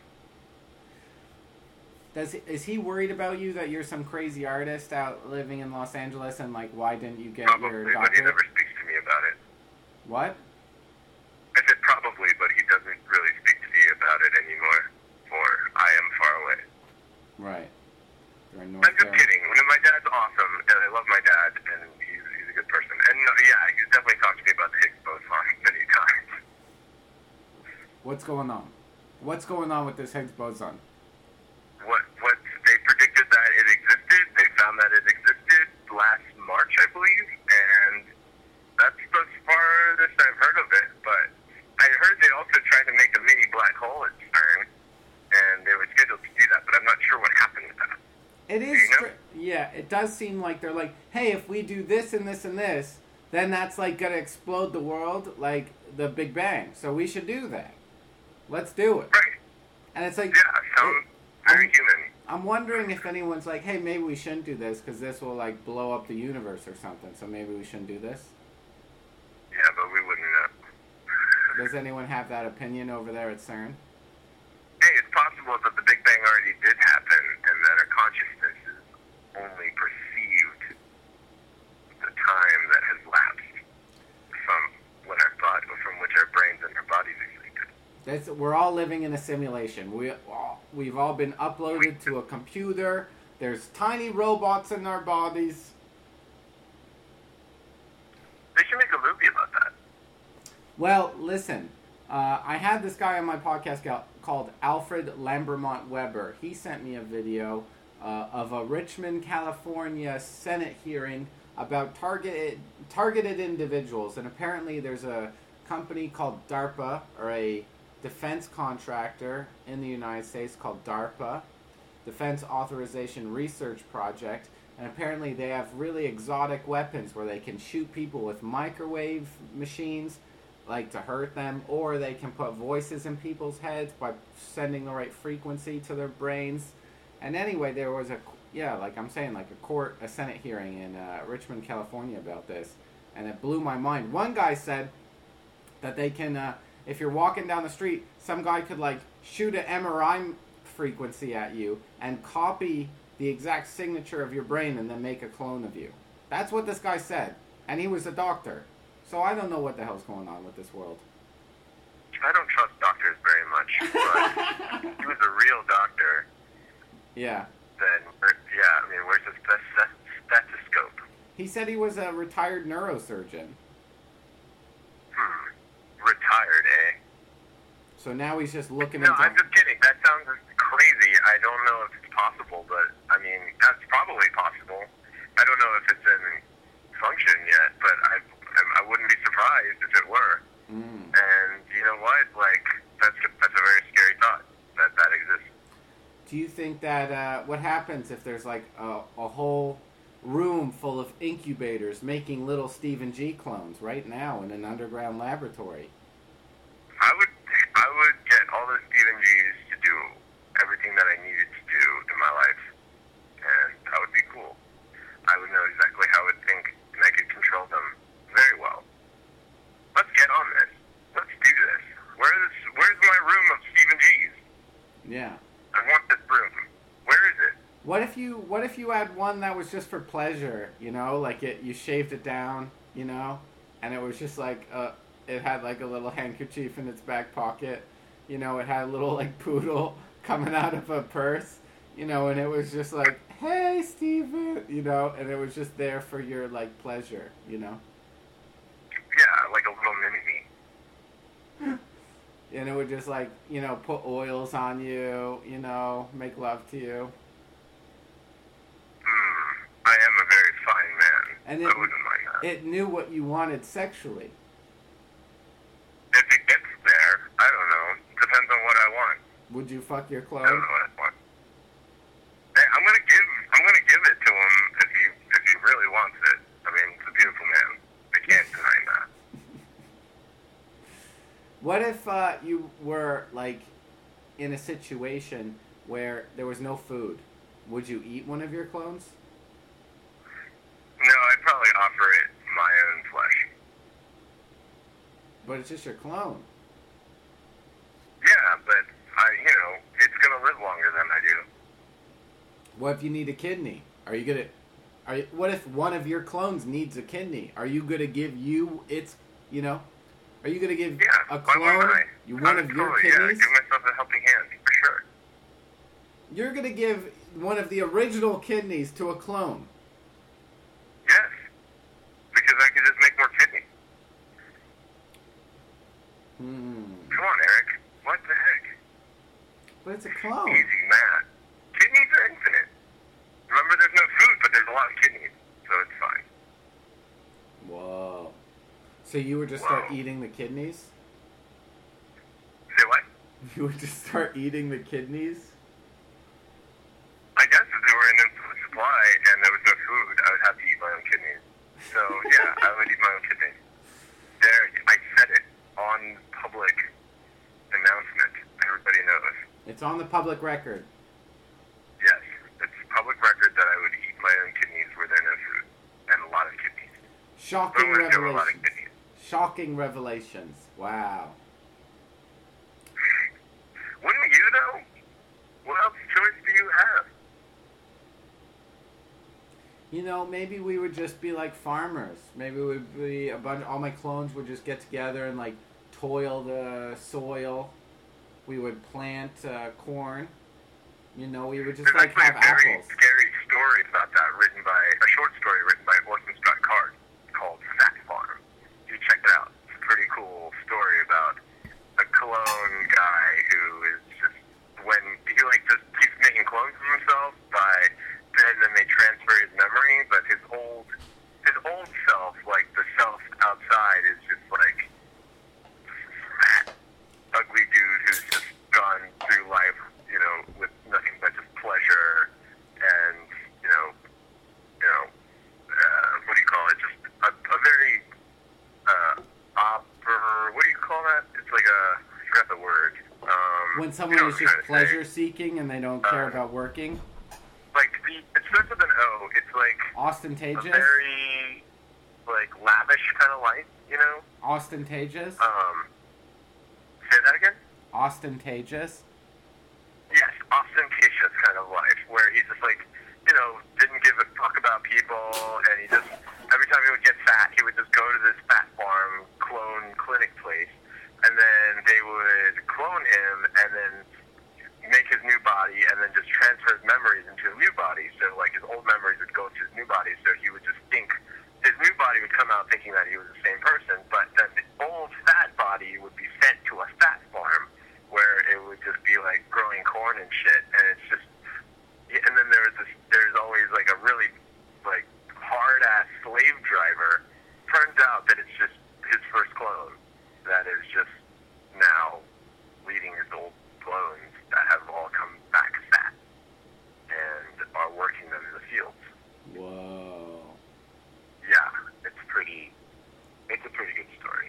Does is he worried about you that you're some crazy artist out living in Los Angeles and like why didn't you get Probably, your but he doctorate? never speaks to me about it. What? I said probably, but he doesn't really speak to me about it anymore. For I am far away. Right. You're in North I'm just Carolina. kidding. My dad's awesome, and I love my dad, and he's, he's a good person. And uh, yeah, he's definitely talked to me about the Higgs boson many times. What's going on? What's going on with this Higgs boson? What what they predicted that it existed. They found that it existed last March, I believe, and that's as farthest I've heard of it. But I heard they also tried to make a mini black hole at CERN, and they were scheduled to do that. But I'm not sure what happened with that. It is, you know? tr- yeah, it does seem like they're like, hey, if we do this and this and this, then that's like gonna explode the world like the Big Bang. So we should do that. Let's do it. Right? And it's like, Yeah, sounds very I'm- human. I'm wondering if anyone's like, hey, maybe we shouldn't do this because this will like blow up the universe or something. So maybe we shouldn't do this. Yeah, but we wouldn't know. Does anyone have that opinion over there at CERN? Hey, it's possible that the Big Bang already did happen, and that our consciousness is only perceived the time that has lapsed from when our thought, from which our brains and our bodies existed. That's, we're all living in a simulation. We all, we've all been uploaded to a computer. There's tiny robots in our bodies. They should make a movie about that. Well, listen. Uh, I had this guy on my podcast gal- called Alfred Lambermont Weber. He sent me a video uh, of a Richmond, California Senate hearing about targeted targeted individuals. And apparently there's a company called DARPA, or a defense contractor in the United States called DARPA, Defense Authorization Research Project. And apparently they have really exotic weapons where they can shoot people with microwave machines, like to hurt them, or they can put voices in people's heads by sending the right frequency to their brains. And anyway, there was a, yeah, like I'm saying, like a court, a Senate hearing in uh, Richmond, California about this, and it blew my mind. One guy said that they can, uh, if you're walking down the street, some guy could like shoot an M R I frequency at you and copy the exact signature of your brain and then make a clone of you. That's what this guy said, and he was a doctor. So I don't know what the hell's going on with this world. I don't trust doctors very much. but he was a real doctor. Yeah. Then, yeah, I mean, where's his stethoscope? He said he was a retired neurosurgeon. Hmm. Retired, eh? So now he's just looking No, into... I'm just kidding. That sounds crazy. I don't know if it's possible, but, I mean, that's probably possible. I don't know if it's in function yet, but I I wouldn't be surprised if it were. Mm. And you know what? Like, that's, that's a very scary thought, that that exists. Do you think that, uh, what happens if there's like a, a whole room full of incubators making little Stephen G clones right now in an underground laboratory? I would I would get all the Stephen G's to do everything that I needed to do in my life, and that would be cool. I would know exactly how I would think, and I could control them very well. Let's get on this. Let's do this. Where's Where's my room of Stephen G's? Yeah. I want this room. Where is it? What if you What if you had one that was just for pleasure? You know, like it, you shaved it down. You know, and it was just like uh, it had like a little handkerchief in its back pocket. You know, it had a little like poodle coming out of a purse. You know, and it was just like, hey, Steven. You know, and it was just there for your like pleasure. You know. Yeah, like a little mini-me. And it would just like, you know, put oils on you, you know, make love to you. Hmm. I am a very fine man. And it, I wouldn't mind that. it knew what you wanted sexually. If it gets there, I don't know. Depends on what I want. Would you fuck your I don't clone? know what I want. Hey, I'm gonna give I'm gonna give it to him if he if he really wants it. I mean, it's a beautiful man. I can't deny that. What if uh, you were, like, in a situation where there was no food? Would you eat one of your clones? No, I'd probably offer it my own flesh. But it's just your clone. Yeah, but I, you know, it's gonna live longer than I do. What if you need a kidney? Are you gonna... Are you, what if one of your clones needs a kidney? Are you gonna give you its, you know... Are you gonna give Yeah, a why clone wouldn't I? you one of your Totally, kidneys? Yeah, give myself a helping hand, for sure. You're gonna give one of the original kidneys to a clone. Yes. Because I could just make more kidneys. Hmm. Come on, Eric. What the heck? But it's a clone. Easy math. Kidneys are infinite. Remember, there's no food, but there's a lot of kidneys, so it's fine. Whoa. So you would just start Whoa. eating the kidneys? Say what? You would just start eating the kidneys? I guess if they were in infinite supply and there was no food, I would have to eat my own kidneys. So, yeah, I would eat my own kidneys. There, I said it on public announcement. Everybody knows. It's on the public record. Yes, it's public record that I would eat my own kidneys were there no food. And a lot of kidneys. Shocking But there were a lot of revelations. kidneys. Shocking revelations. Wow. Wouldn't you, though? What else choice do you have? You know, maybe we would just be like farmers. Maybe we would be a bunch. All my clones would just get together and like toil the soil. We would plant uh, corn. You know, we would just There's like actually have a very apples. scary story about that written by, a short story written by Orson Scott Card called Fat Farm. You check it out. It's a pretty cool story about a clone guy who is just, when he like just keeps making clones of himself by, and then they transfer his memory, but his old, his old self, like the self outside is just like fat, ugly dude who's just gone through life, you know, with nothing but just pleasure and, you know, you know, uh, what do you call it? Just a, a very, uh, opera, what do you call that? It's like a, I forgot the word. Um, When someone you know is what I'm just trying to say. pleasure seeking and they don't care Uh, about working. Like, the, it starts with an O. It's like a Ostentatious. very, like, lavish kind of life, you know? Ostentatious. Um, say that again? Ostentatious. Yes, ostentatious kind of life, where he's just like, you know, didn't give a fuck about people, and he just, every time he would get fat, he would just go to this fat farm clone clinic place, and then they would clone him, and into a new body. So, like, his old memories would go into his new body, so he would just think, his new body would come out thinking that he was the same person, but then the old fat body would be sent to a fat farm where it would just be, like, growing corn and shit, and it's just, and then there's this, there's always, like, a really, like, hard-ass slave driver. Turns out that it's just his first clone that is just now leading his old clones that have all come back fat and are working them in the fields. Whoa. Yeah, it's pretty, it's a pretty good story.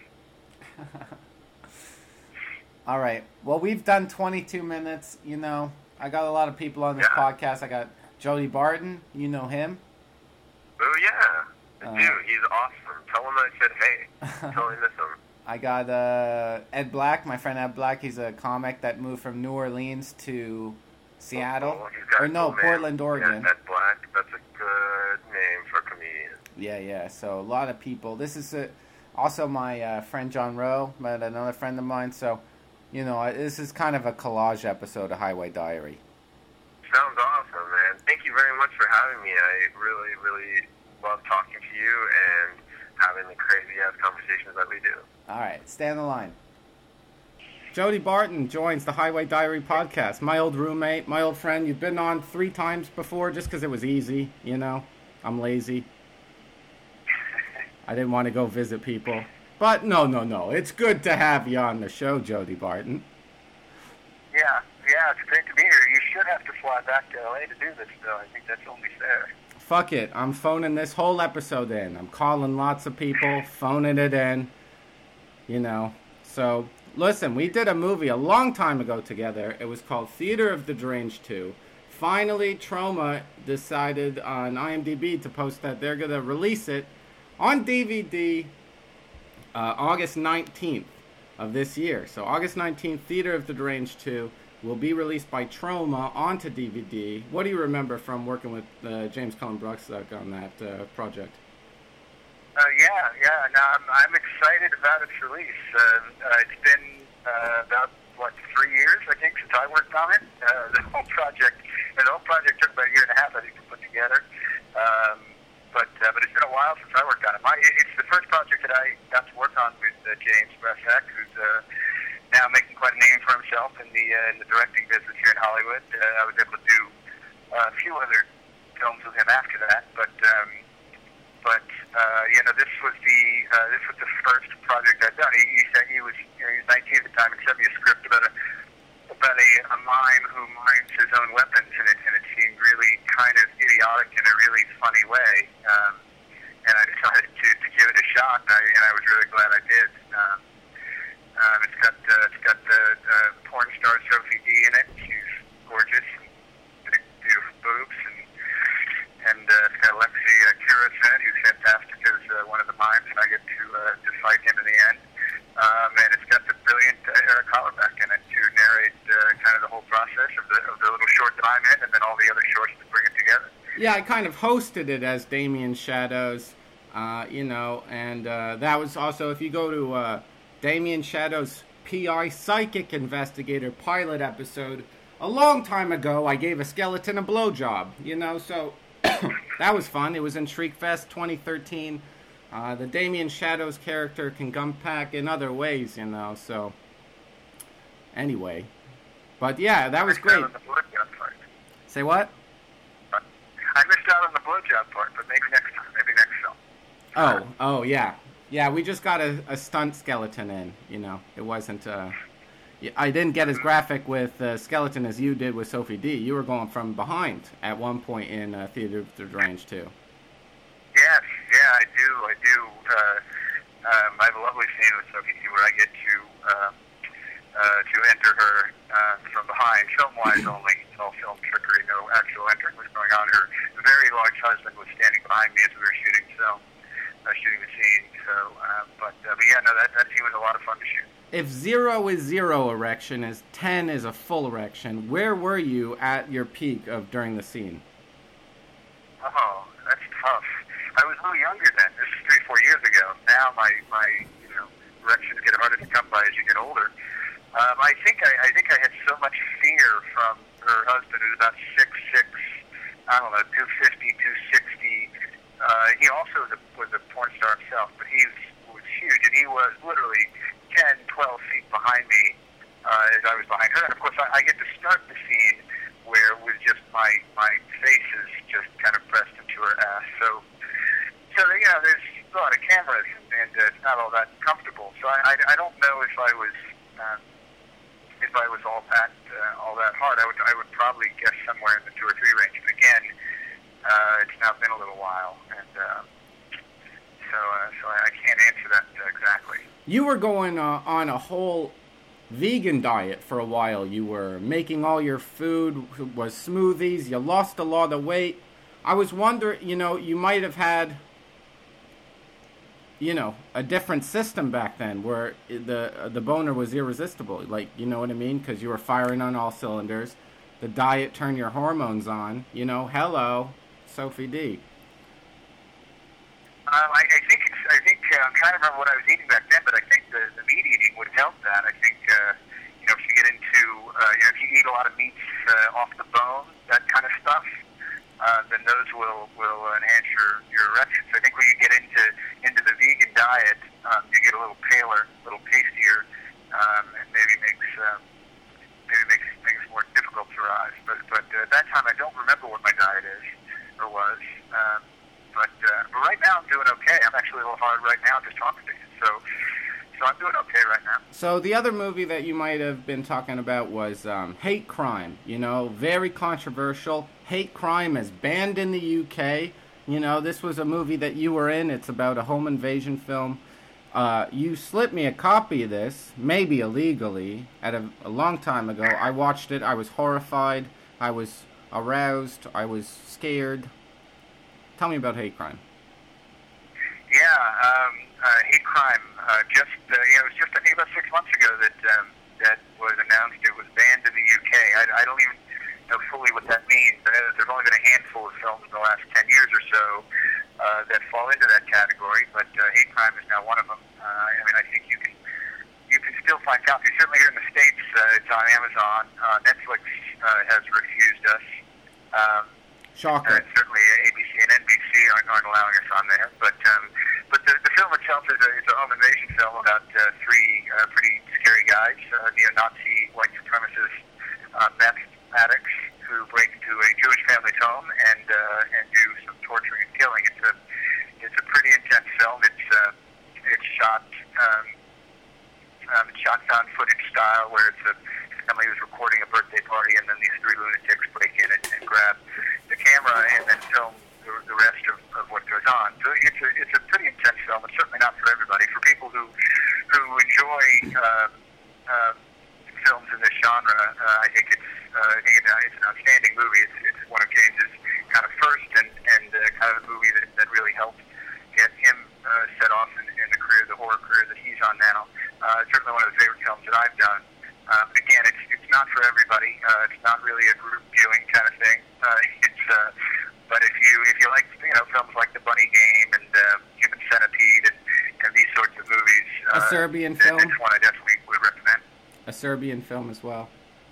All right. Well, we've done twenty-two minutes. You know, I got a lot of people on this Yeah. podcast. I got Jody Barton. You know him. Oh, yeah. Uh, Dude, he's awesome. Tell him I said hey. Tell him miss him. I got uh, Ed Black, my friend Ed Black. He's a comic that moved from New Orleans to Seattle. Oh, he's got or a no, cool name. Portland, Oregon. Yeah, Ed Black. That's a good name for a comedian. Yeah, yeah. So a lot of people. This is a, also my uh, friend John Rowe, but another friend of mine. So, you know, this is kind of a collage episode of Highway Diary. Sounds awesome, man. Thank you very much for having me. I really, really love talking to you and having the crazy-ass conversations that we do. All right, stay on the line. Jody Barton joins the Highway Diary podcast. My old roommate, my old friend. You've been on three times before just because it was easy, you know. I'm lazy. I didn't want to go visit people. But no, no, no. It's good to have you on the show, Jody Barton. Yeah, yeah, it's great to be here. You should have to fly back to L A to do this, though. I think that's only fair. Fuck it. I'm phoning this whole episode in. I'm calling lots of people, phoning it in. You know. So, listen, we did a movie a long time ago together. It was called Theater of the Deranged two. Finally, Troma decided on IMDb to post that they're going to release it on D V D uh, August nineteenth of this year. So, August nineteenth, Theater of the Deranged two will be released by Troma onto D V D. What do you remember from working with uh, James Cullen Bruckstuck on that uh, project? Uh, yeah, yeah. No, I'm, I'm excited about its release. Uh, uh, it's been uh, about, what, three years, I think, since I worked on it. Uh, the whole project, and the whole project took about a year and a half, I think, to put together. Um, but uh, but it's been a while since I worked on it. My, it's the first project that I got to work on with uh, James Bruckstuck, who's uh, now making quite a name for himself in the uh, in the directing business here in Hollywood. Uh, I was able to do uh, a few other films with him after that, but um, but uh, you know, this was the uh, this was the first project I'd done. He, he said he was you know, he was nineteen at the time and sent me a script about a about a, a mime who mines his own weapons, and it and it seemed really kind of idiotic in a really funny way. Um, and I decided to, to give it a shot, and I, and I was really glad I did. Um, Um, it's got uh, it's got the uh, porn star Sophie D in it. She's gorgeous, and big, beautiful boobs, and and uh, it's got Alexei uh, Kuras in it, who's fantastic as uh, one of the mimes, and I get to uh, to fight him in the end. Um, and it's got the brilliant uh, Eric Hollerbeck in it to narrate uh, kind of the whole process of the of the little short that I'm in, and then all the other shorts to bring it together. Yeah, I kind of hosted it as Damien Shadows, uh, you know, and uh, that was also, if you go to uh, Damien Shadows' P I Psychic Investigator pilot episode, a long time ago, I gave a skeleton a blowjob, you know, so that was fun. It was in Shriekfest twenty thirteen. Uh, the Damien Shadows character can come back in other ways, you know, so anyway. But yeah, that was great. Say what? I missed out on the blowjob part, but maybe next time, maybe next film. Oh, oh yeah. Yeah, we just got a, a stunt skeleton in, you know. It wasn't, uh... I didn't get as graphic with uh, skeleton as you did with Sophie D. You were going from behind at one point in uh, Theater of the Deranged too. Yes, yeah, I do, I do. Uh, um, I have a lovely scene with Sophie D where I get to, uh, uh, to enter her uh, from behind, film-wise only. It's all film trickery, no actual entering was going on. Her very large husband was standing behind me as we were shooting film. Uh, shooting the scene, so, uh, but, uh, but yeah, no, that, that scene was a lot of fun to shoot. If zero is zero erection, is ten is a full erection, where were you at your peak of during the scene? Oh, that's tough. I was a little younger then. This is three, four years ago. Now my, my you know, erections get harder to come by as you get older. Um, I think I, I think I had so much fear from her husband, who's about six six, I don't know, two fifty, two sixty. Uh, he also was a, was a porn star himself, but he was, was huge, and he was literally ten, twelve feet behind me uh, as I was behind her. And of course, I, I get to start the scene where it was just my my face is just kind of pressed into her ass. So, so you know, there's a lot of cameras, and uh, it's not all that comfortable. So I, I, I don't know if I was uh, if I was all that uh, all that hard. I would I would probably guess somewhere in the two or three range. But again, uh, it's now been a little while, and uh, so uh, so I, I can't answer that uh, exactly. You were going uh, on a whole vegan diet for a while. You were making all your food was smoothies. You lost a lot of weight. I was wondering, you know, you might have had, you know, a different system back then where the the boner was irresistible. Like, you know what I mean? Because you were firing on all cylinders. The diet turned your hormones on. You know, hello, Sophie D. Um, I, I think it's, I think uh, I'm trying to remember what I was eating back then, but I think the, the meat eating would help that. I think uh, you know if you get into uh, you know if you eat a lot of meats uh, off the bone, that kind of stuff, uh, then those will will enhance your, your erections. I think when you get into into the vegan diet, um, you get a little paler, a little pastier, um, and maybe makes um, maybe makes things more difficult to rise. But but uh, at that time, I don't remember what my diet is or was. Um, But, uh, but right now I'm doing okay. I'm actually a little hard right now just talking to you. So, so I'm doing okay right now. So the other movie that you might have been talking about was um, Hate Crime. You know, very controversial. Hate Crime is banned in the U K. You know, this was a movie that you were in. It's about a home invasion film. Uh, you slipped me a copy of this, maybe illegally, at a, a long time ago. I watched it. I was horrified. I was aroused. I was scared. Tell me about Hate Crime. Yeah, um, uh, Hate Crime. Uh, just uh, yeah, it was just I think about six months ago that um, that was announced. It was banned in the U K. I, I don't even know fully what that means. Uh, there's only been a handful of films in the last ten years or so uh, that fall into that category, but uh, Hate Crime is now one of them. Uh, I mean, I think you can you can still find copies. Certainly here in the States, uh, it's on Amazon. Uh, Netflix uh, has refused us. Um, Shocker. Uh, certainly, A B C and N B C aren't, aren't allowing us on there. But um, but the, the film itself is a, it's a home invasion film about uh, three uh, pretty scary guys, uh, neo-Nazi white supremacist uh, meth addicts who break into a Jewish family's home and uh, and do some torturing and killing. It's a it's a pretty intense film. It's uh, it's shot um, um, it's shot found footage style where it's a family who's recording a birthday party and then these three lunatics break in and, and grab the camera and then film the, the rest of, of what goes on. So it's a it's a pretty intense film. It's certainly not for everybody. For people who who enjoy uh, uh, films in this genre, uh, I think it's uh, I think it's, it's an outstanding movie. It's it's one of James's kind of first and and uh, kind of a movie that, that really helped get him uh, set off in, in the career, the horror career that he's on now. Uh, it's certainly one of the favorite films that I've done. Uh, again, it's it's not for everybody. Uh, it's not really a group viewing kind of thing. Uh, it's uh, but if you if you like you know films like The Bunny Game and uh, Human Centipede and, and these sorts of movies, uh, a Serbian that, film. It's one I definitely would recommend. A Serbian film as well.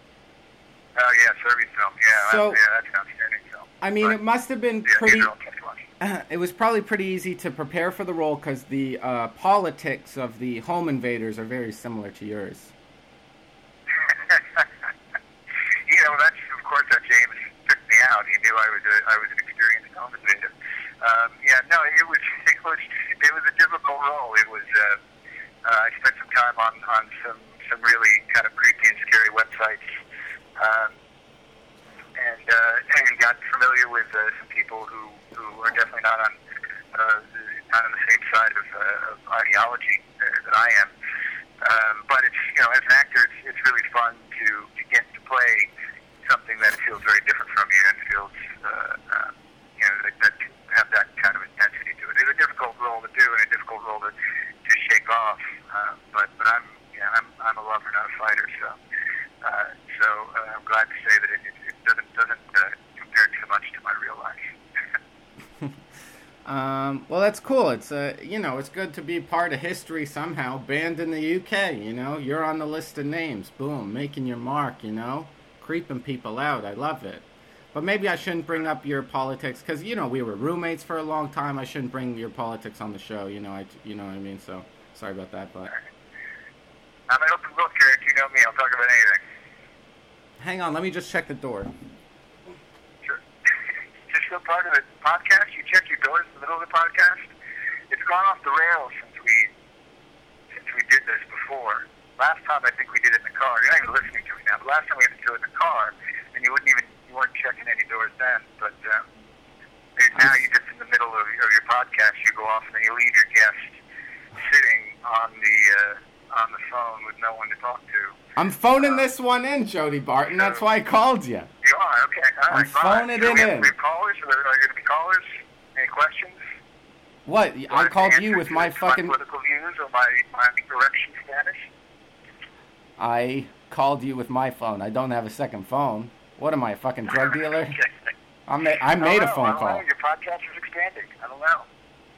Oh yeah, Serbian film. Yeah, So, that's, yeah, that's an outstanding film. I mean, but, it must have been yeah, pretty. these are all tough to watch. It was probably pretty easy to prepare for the role because the uh, politics of the home invaders are very similar to yours. You know, that's of course how James took me out. He knew I was a I was an experienced home invader. Um, yeah, no, it was it was it was a difficult role. It was. Uh, uh, I spent some time on, on some some really kind of creepy and scary websites, um, and uh, and got familiar with uh, some people who, who are definitely not on uh, not on the same side of, uh, of ideology uh, that I am. Um, but it's you know, as an actor, it's, it's really fun to, to get to play something that feels very different from you and feels uh, uh, you know that, that can have that kind of intensity to it. It's a difficult role to do and a difficult role to, to shake off. Uh, but but I'm yeah I'm I'm a lover, not a fighter. So uh, so uh, I'm glad to say that it, it, it doesn't doesn't uh, compare too much to my real life. Um, well, that's cool. It's uh, you know, it's good to be part of history somehow. Banned in the U K, you know, you're on the list of names. Boom, making your mark. You know, creeping people out. I love it. But maybe I shouldn't bring up your politics because, you know, we were roommates for a long time. I shouldn't bring your politics on the show. You know, I, you know what I mean? So sorry about that. But I'm an open book, Eric. You know me. I'll talk about anything. Hang on. Let me just check the door. Sure. Is this still part of the podcast? You check your doors in the middle of the podcast? It's gone off the rails since we since we did this before. Last time I think we did it in the car. You're not even listening to me now. But last time we had to do it in the car, and you wouldn't even you weren't checking any doors then. But um, now you just in the middle of, of your podcast, you go off and you leave your guest sitting on the uh, on the phone with no one to talk to. I'm phoning uh, this one in, Jody Barton. That's why I called you. You are okay. All right, I'm phoning it so we in. Have, we have callers. Are there, are there going to be callers? Any questions? What? I called you with my fucking my political views or my my erection status. I called you with my phone. I don't have a second phone. What am I, a fucking drug dealer? I made, I made a phone call. Your podcast is expanding. I don't know.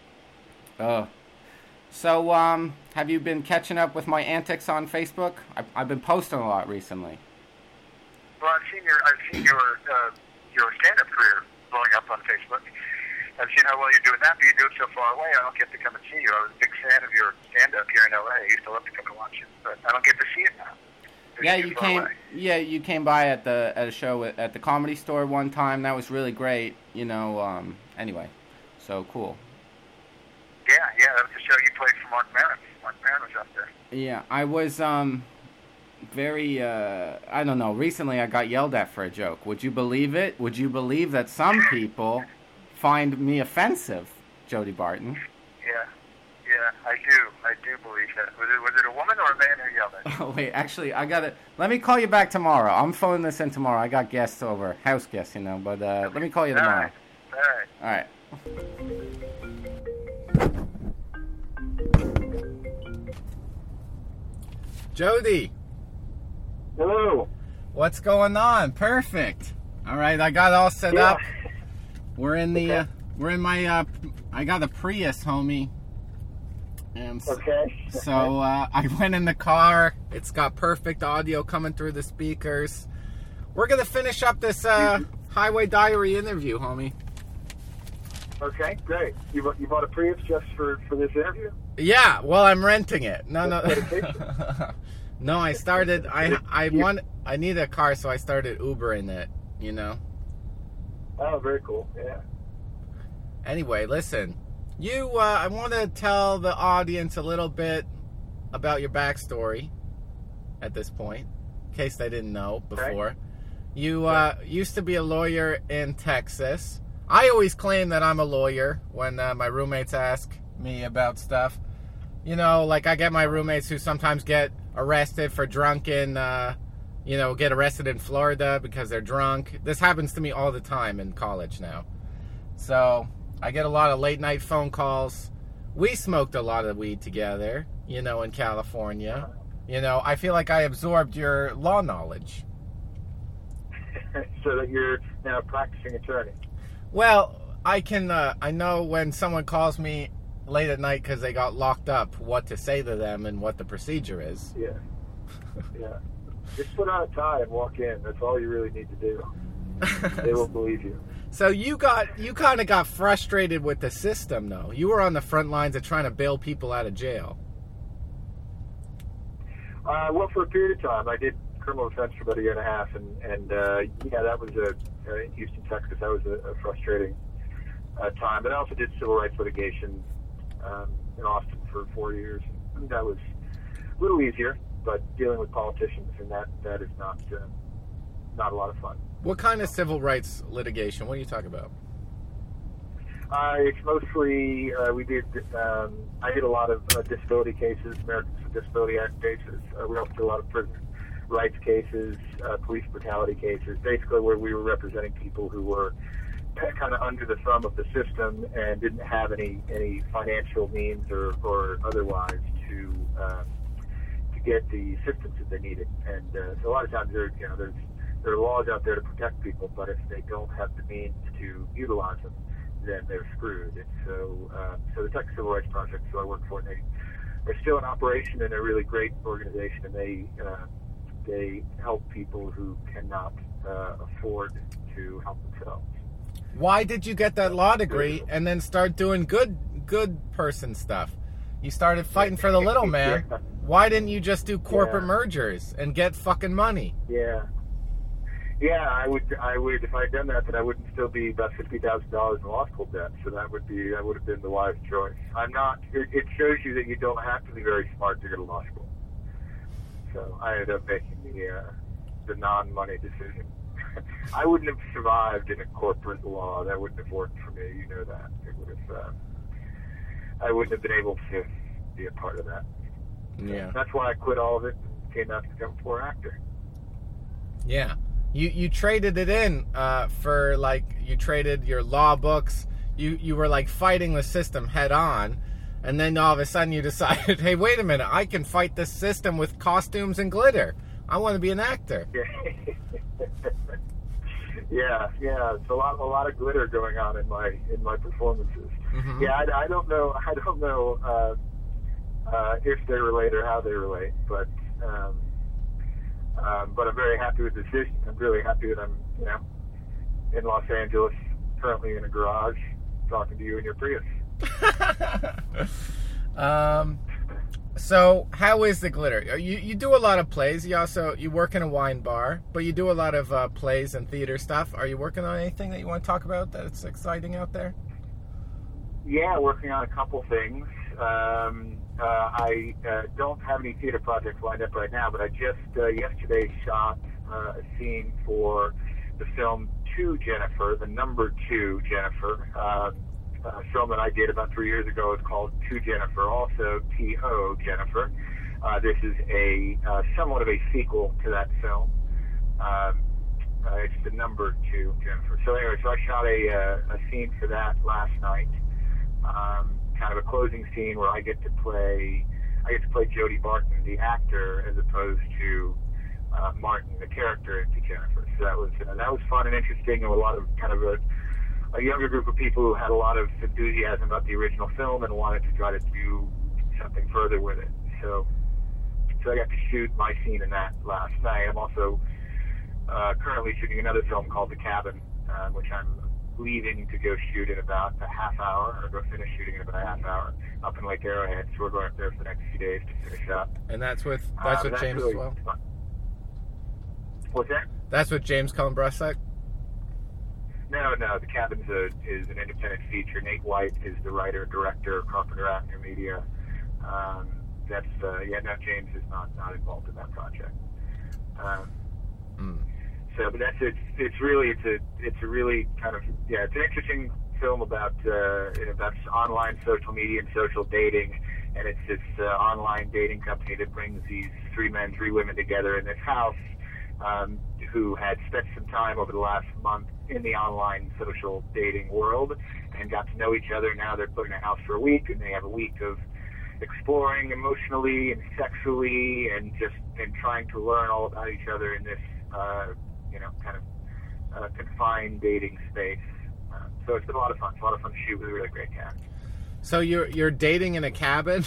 Oh. So, um, have you been catching up with my antics on Facebook? I've, I've been posting a lot recently. Well, I've seen your, I've seen your, uh, your stand-up career blowing up on Facebook. I've seen how well you're doing that, but you do it so far away, I don't get to come and see you. I was a big fan of your stand-up here in L A. I used to love to come and watch it, but I don't get to see it now. It's yeah, you came. Away. Yeah, you came by at the at a show at, at the Comedy Store one time. That was really great. You know. Um. Anyway, so cool. Yeah, yeah, that was the show you played for Mark Maron. Mark Maron was up there. Yeah, I was um very. Uh, I don't know. Recently, I got yelled at for a joke. Would you believe it? Would you believe that some people find me offensive, Jody Barton? Yeah, yeah, I do. I do believe that. Was it, was it a woman or a man who yelled at you? Oh, wait, actually, I got to... Let me call you back tomorrow. I'm phoning this in tomorrow. I got guests over, house guests, you know, but uh, let me call you tomorrow. All right. All right. Jody. Hello. What's going on? Perfect. All right, I got all set Yeah. up. We're in the, Okay. uh, we're in my, uh, I got a Prius, homie. And so, Okay. so uh, I went in the car. It's got perfect audio coming through the speakers. We're going to finish up this uh, Highway Diary interview, homie. Okay, great. You bought, you bought a Prius just for, for this interview? Yeah, well, I'm renting it. No, no. That's dedication. No, I started, I, I want, I need a car, so I started Ubering it, you know? Oh, very cool. Yeah. Anyway, listen. You, uh, I want to tell the audience a little bit about your backstory at this point, in case they didn't know before. Right. You uh, used to be a lawyer in Texas. I always claim that I'm a lawyer when uh, my roommates ask me about stuff. You know, like I get my roommates who sometimes get arrested for drunken, uh, you know, get arrested in Florida because they're drunk. This happens to me all the time in college now. So I get a lot of late night phone calls. We smoked a lot of weed together, you know, in California. You know, I feel like I absorbed your law knowledge. So that you're now a practicing attorney. Well, I can, uh, I know when someone calls me late at night because they got locked up, what to say to them and what the procedure is. Yeah. Yeah. Just put on a tie and walk in. That's all you really need to do. They will believe you. So you got, you kind of got frustrated with the system, though. You were on the front lines of trying to bail people out of jail. Uh, well, for a period of time, I did criminal defense for about a year and a half, and, and uh, yeah, that was a, uh, in Houston, Texas, that was a, a frustrating uh, time. But I also did civil rights litigation um, in Austin for four years. And that was a little easier, but dealing with politicians, and that, that is not uh, not a lot of fun. What kind of civil rights litigation? What are you talking about? Uh, it's mostly, uh, we did, um, I did a lot of uh, disability cases, Americans with Disability Act cases. Uh, we also did a lot of prison rights cases, uh, police brutality cases, basically where we were representing people who were kind of under the thumb of the system and didn't have any, any financial means or, or otherwise to um, to get the assistance that they needed. And uh, so a lot of times there, you know, there's there are laws out there to protect people, but if they don't have the means to utilize them, then they're screwed. And so, uh, so the Texas Civil Rights Project, who I work for, they are still in operation, and they're a really great organization, and they uh, they help people who cannot uh, afford to help themselves. Why did you get that law degree and then start doing good good person stuff? You started fighting for the little man. Yeah. Why didn't you just do corporate Yeah. mergers and get fucking money? Yeah. Yeah, I would, I would, if I had done that, then I wouldn't still be about fifty thousand dollars in law school debt. So that would be, that would have been the wise choice. I'm not. It, it shows you that you don't have to be very smart to go to law school. So I ended up making the, uh, the non-money decision. I wouldn't have survived in a corporate law. That wouldn't have worked for me. You know that. It would have. Uh, I wouldn't have been able to be a part of that. Yeah. That's why I quit all of it and came out to become a poor actor. Yeah. You you traded it in uh, for, like, you traded your law books. You, you were, like, fighting the system head on. And then all of a sudden you decided, hey, wait a minute, I can fight this system with costumes and glitter. I want to be an actor. yeah, yeah. It's a lot, a lot of glitter going on in my in my performances. Mm-hmm. Yeah, I, I don't know. I don't know uh, uh, if they relate or how they relate, but um, um, but I'm very happy with the decision. I'm really happy that I'm, you know, in Los Angeles, currently in a garage, talking to you in your Prius. um. So, how is the glitter? You you do a lot of plays. You also you work in a wine bar, but you do a lot of uh, plays and theater stuff. Are you working on anything that you want to talk about that's exciting out there? Yeah, working on a couple things. Um, uh, I uh, don't have any theater projects lined up right now, but I just uh, yesterday shot uh, a scene for the film To Jennifer, the number two Jennifer. Um, a film that I did about three years ago is called To Jennifer, also T O Jennifer. Uh, this is a uh, somewhat of a sequel to that film. Um, uh, it's the number two Jennifer. So anyway, so I shot a, uh, a scene for that last night. Um, kind of a closing scene where I get to play, I get to play Jodie Barton, the actor, as opposed to uh, Martin, the character, into Jennifer. So that was uh, that was fun and interesting, and a lot of kind of a, a younger group of people who had a lot of enthusiasm about the original film and wanted to try to do something further with it. So, so I got to shoot my scene in that last night. I'm also uh, currently shooting another film called The Cabin, uh, which I'm leaving to go shoot in about a half hour, or go finish shooting in about a half hour up in Lake Arrowhead. So we're going up there for the next few days to finish up. And that's with that's uh, with that's James really as well. fun. What's that? That's with James Cullen Brussack. No, no. The Cabin's a, is an independent feature. Nate White is the writer director, Carpenter Avenue Media. Um, that's uh, yeah. No, James is not not involved in that project. Um, Mm. So, but that's it's it's really it's a it's a really kind of yeah it's an interesting film about uh, about online social media and social dating, and it's this uh, online dating company that brings these three men, three women together in this house, um, who had spent some time over the last month in the online social dating world and got to know each other. Now they're put in a house for a week, and they have a week of exploring emotionally and sexually and just and trying to learn all about each other in this. Uh, you know, kind of uh, confined dating space. Uh, so it's been a lot of fun. It's a lot of fun to shoot with a really great cast. So you're you're dating in a cabin?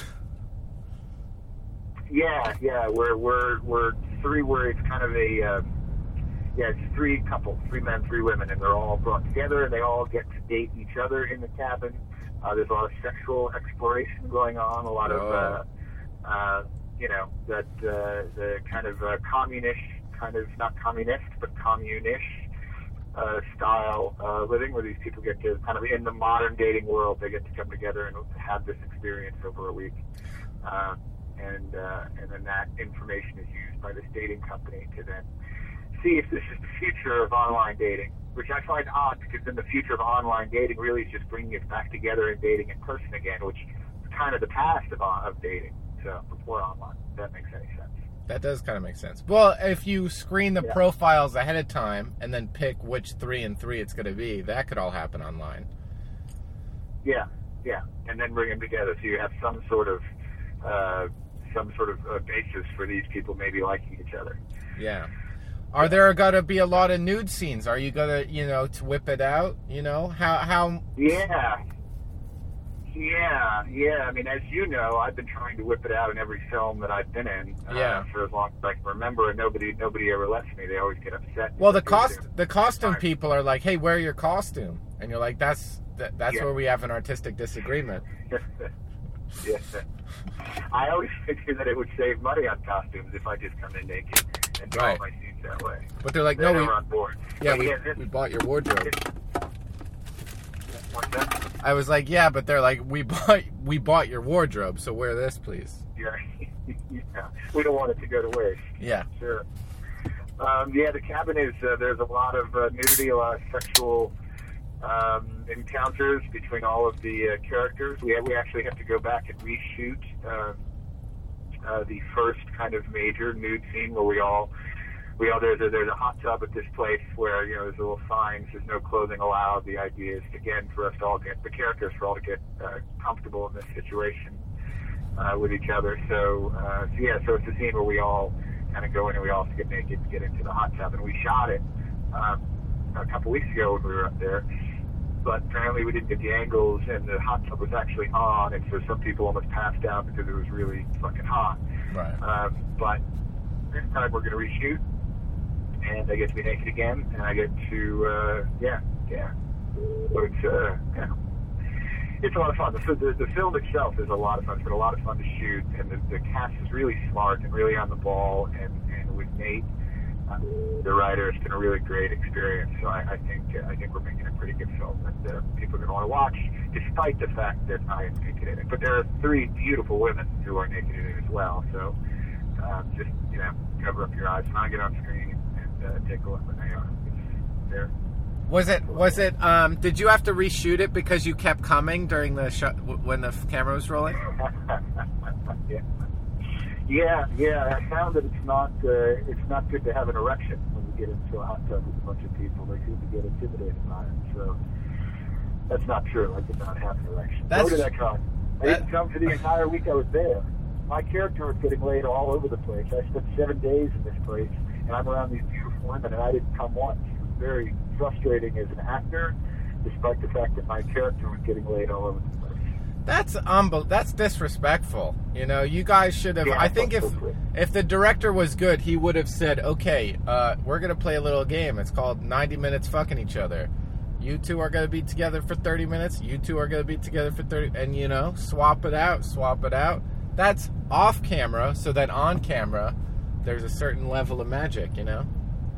Yeah, yeah. We're we're we're three. We're it's kind of a uh, yeah. It's three couples, three men, three women, and they're all brought together, and they all get to date each other in the cabin. Uh, there's a lot of sexual exploration going on. A lot of uh, uh, you know that uh, the kind of uh, communist. kind of not communist but commune-ish uh, style uh, living, where these people get to kind of in the modern dating world, they get to come together and have this experience over a week, uh, and uh, and then that information is used by this dating company to then see if this is the future of online dating, which I find odd, because then the future of online dating really is just bringing us back together and dating in person again, which is kind of the past of, of dating. So before online, if that makes any sense. That does kind of make sense. Well, if you screen the Yeah. profiles ahead of time and then pick which three and three it's going to be, that could all happen online. Yeah, yeah, and then bring them together so you have some sort of uh, some sort of uh, basis for these people maybe liking each other. Yeah. Are there going to be a lot of nude scenes? Are you going to, you know, to whip it out? You know, how how? Yeah, Yeah, yeah. I mean, as you know, I've been trying to whip it out in every film that I've been in uh, Yeah. for as long as I can remember, and nobody nobody ever lets me. They always get upset. Well, the Like, cost "You're the costume Fine." people are like, "Hey, wear your costume," and you're like, "That's that, that's Yeah. where we have an artistic disagreement." Yeah. I always figured that it would save money on costumes if I just come in naked and draw Right. my scenes that way. But they're like, They're "No, we never on board. yeah But we, this, we bought your wardrobe." what's that? I was like, "Yeah," but they're like, "We bought we bought your wardrobe, so wear this, please." Yeah. Yeah. We don't want it to go to waste. Yeah. Sure. Um, yeah, the cabin is, uh, there's a lot of uh, nudity, a lot of sexual um, encounters between all of the uh, characters. We, have, we actually have to go back and reshoot uh, uh, the first kind of major nude scene where we all, we all there's a, there's a hot tub at this place where, you know, there's little signs, there's no clothing allowed. The idea is, again, for us to all get, the characters for all to get uh, comfortable in this situation uh, with each other. So, uh, so, yeah, so it's a scene where we all kind of go in and we all get naked and get into the hot tub. And we shot it um, a couple weeks ago when we were up there. But apparently we didn't get the angles, and the hot tub was actually on, and so some people almost passed out because it was really fucking hot. Right. Um, but this time we're going to reshoot, and I get to be naked again, and I get to, uh, yeah, yeah. So it's, uh, yeah. It's a lot of fun. The, the, the film itself is a lot of fun. It's been a lot of fun to shoot, and the, the cast is really smart and really on the ball. And, and with Nate, uh, the writer, it's been a really great experience. So I, I think uh, I think we're making a pretty good film that uh, people are going to want to watch, despite the fact that I am naked in it. But there are three beautiful women who are naked in it as well. So um, just you know, cover up your eyes when I get on screen and uh, take a look when they are. It's there. Was it? Was it? Um, did you have to reshoot it because you kept coming during the shot when the f- camera was rolling? yeah. yeah, yeah. I found that it's not uh, it's not good to have an erection when you get into a hot tub with a bunch of people. They seem to get intimidated by it. So that's not true. I did not have an erection. That's, Nor did I come. I that, didn't come for the entire week I was there. My character was getting laid all over the place. I spent seven days in this place, and I'm around these beautiful women, and I didn't come once. It was very frustrating as an actor, despite the fact that my character was getting laid all over the place. That's unbel- That's disrespectful. You know, you guys should have. Yeah, I think if absolutely. if the director was good, he would have said, "Okay, uh, we're gonna play a little game. It's called ninety minutes fucking each other. You two are gonna be together for thirty minutes. You two are gonna be together for thirty, and you know, swap it out, swap it out. That's off camera, so that on camera, there's a certain level of magic. You know."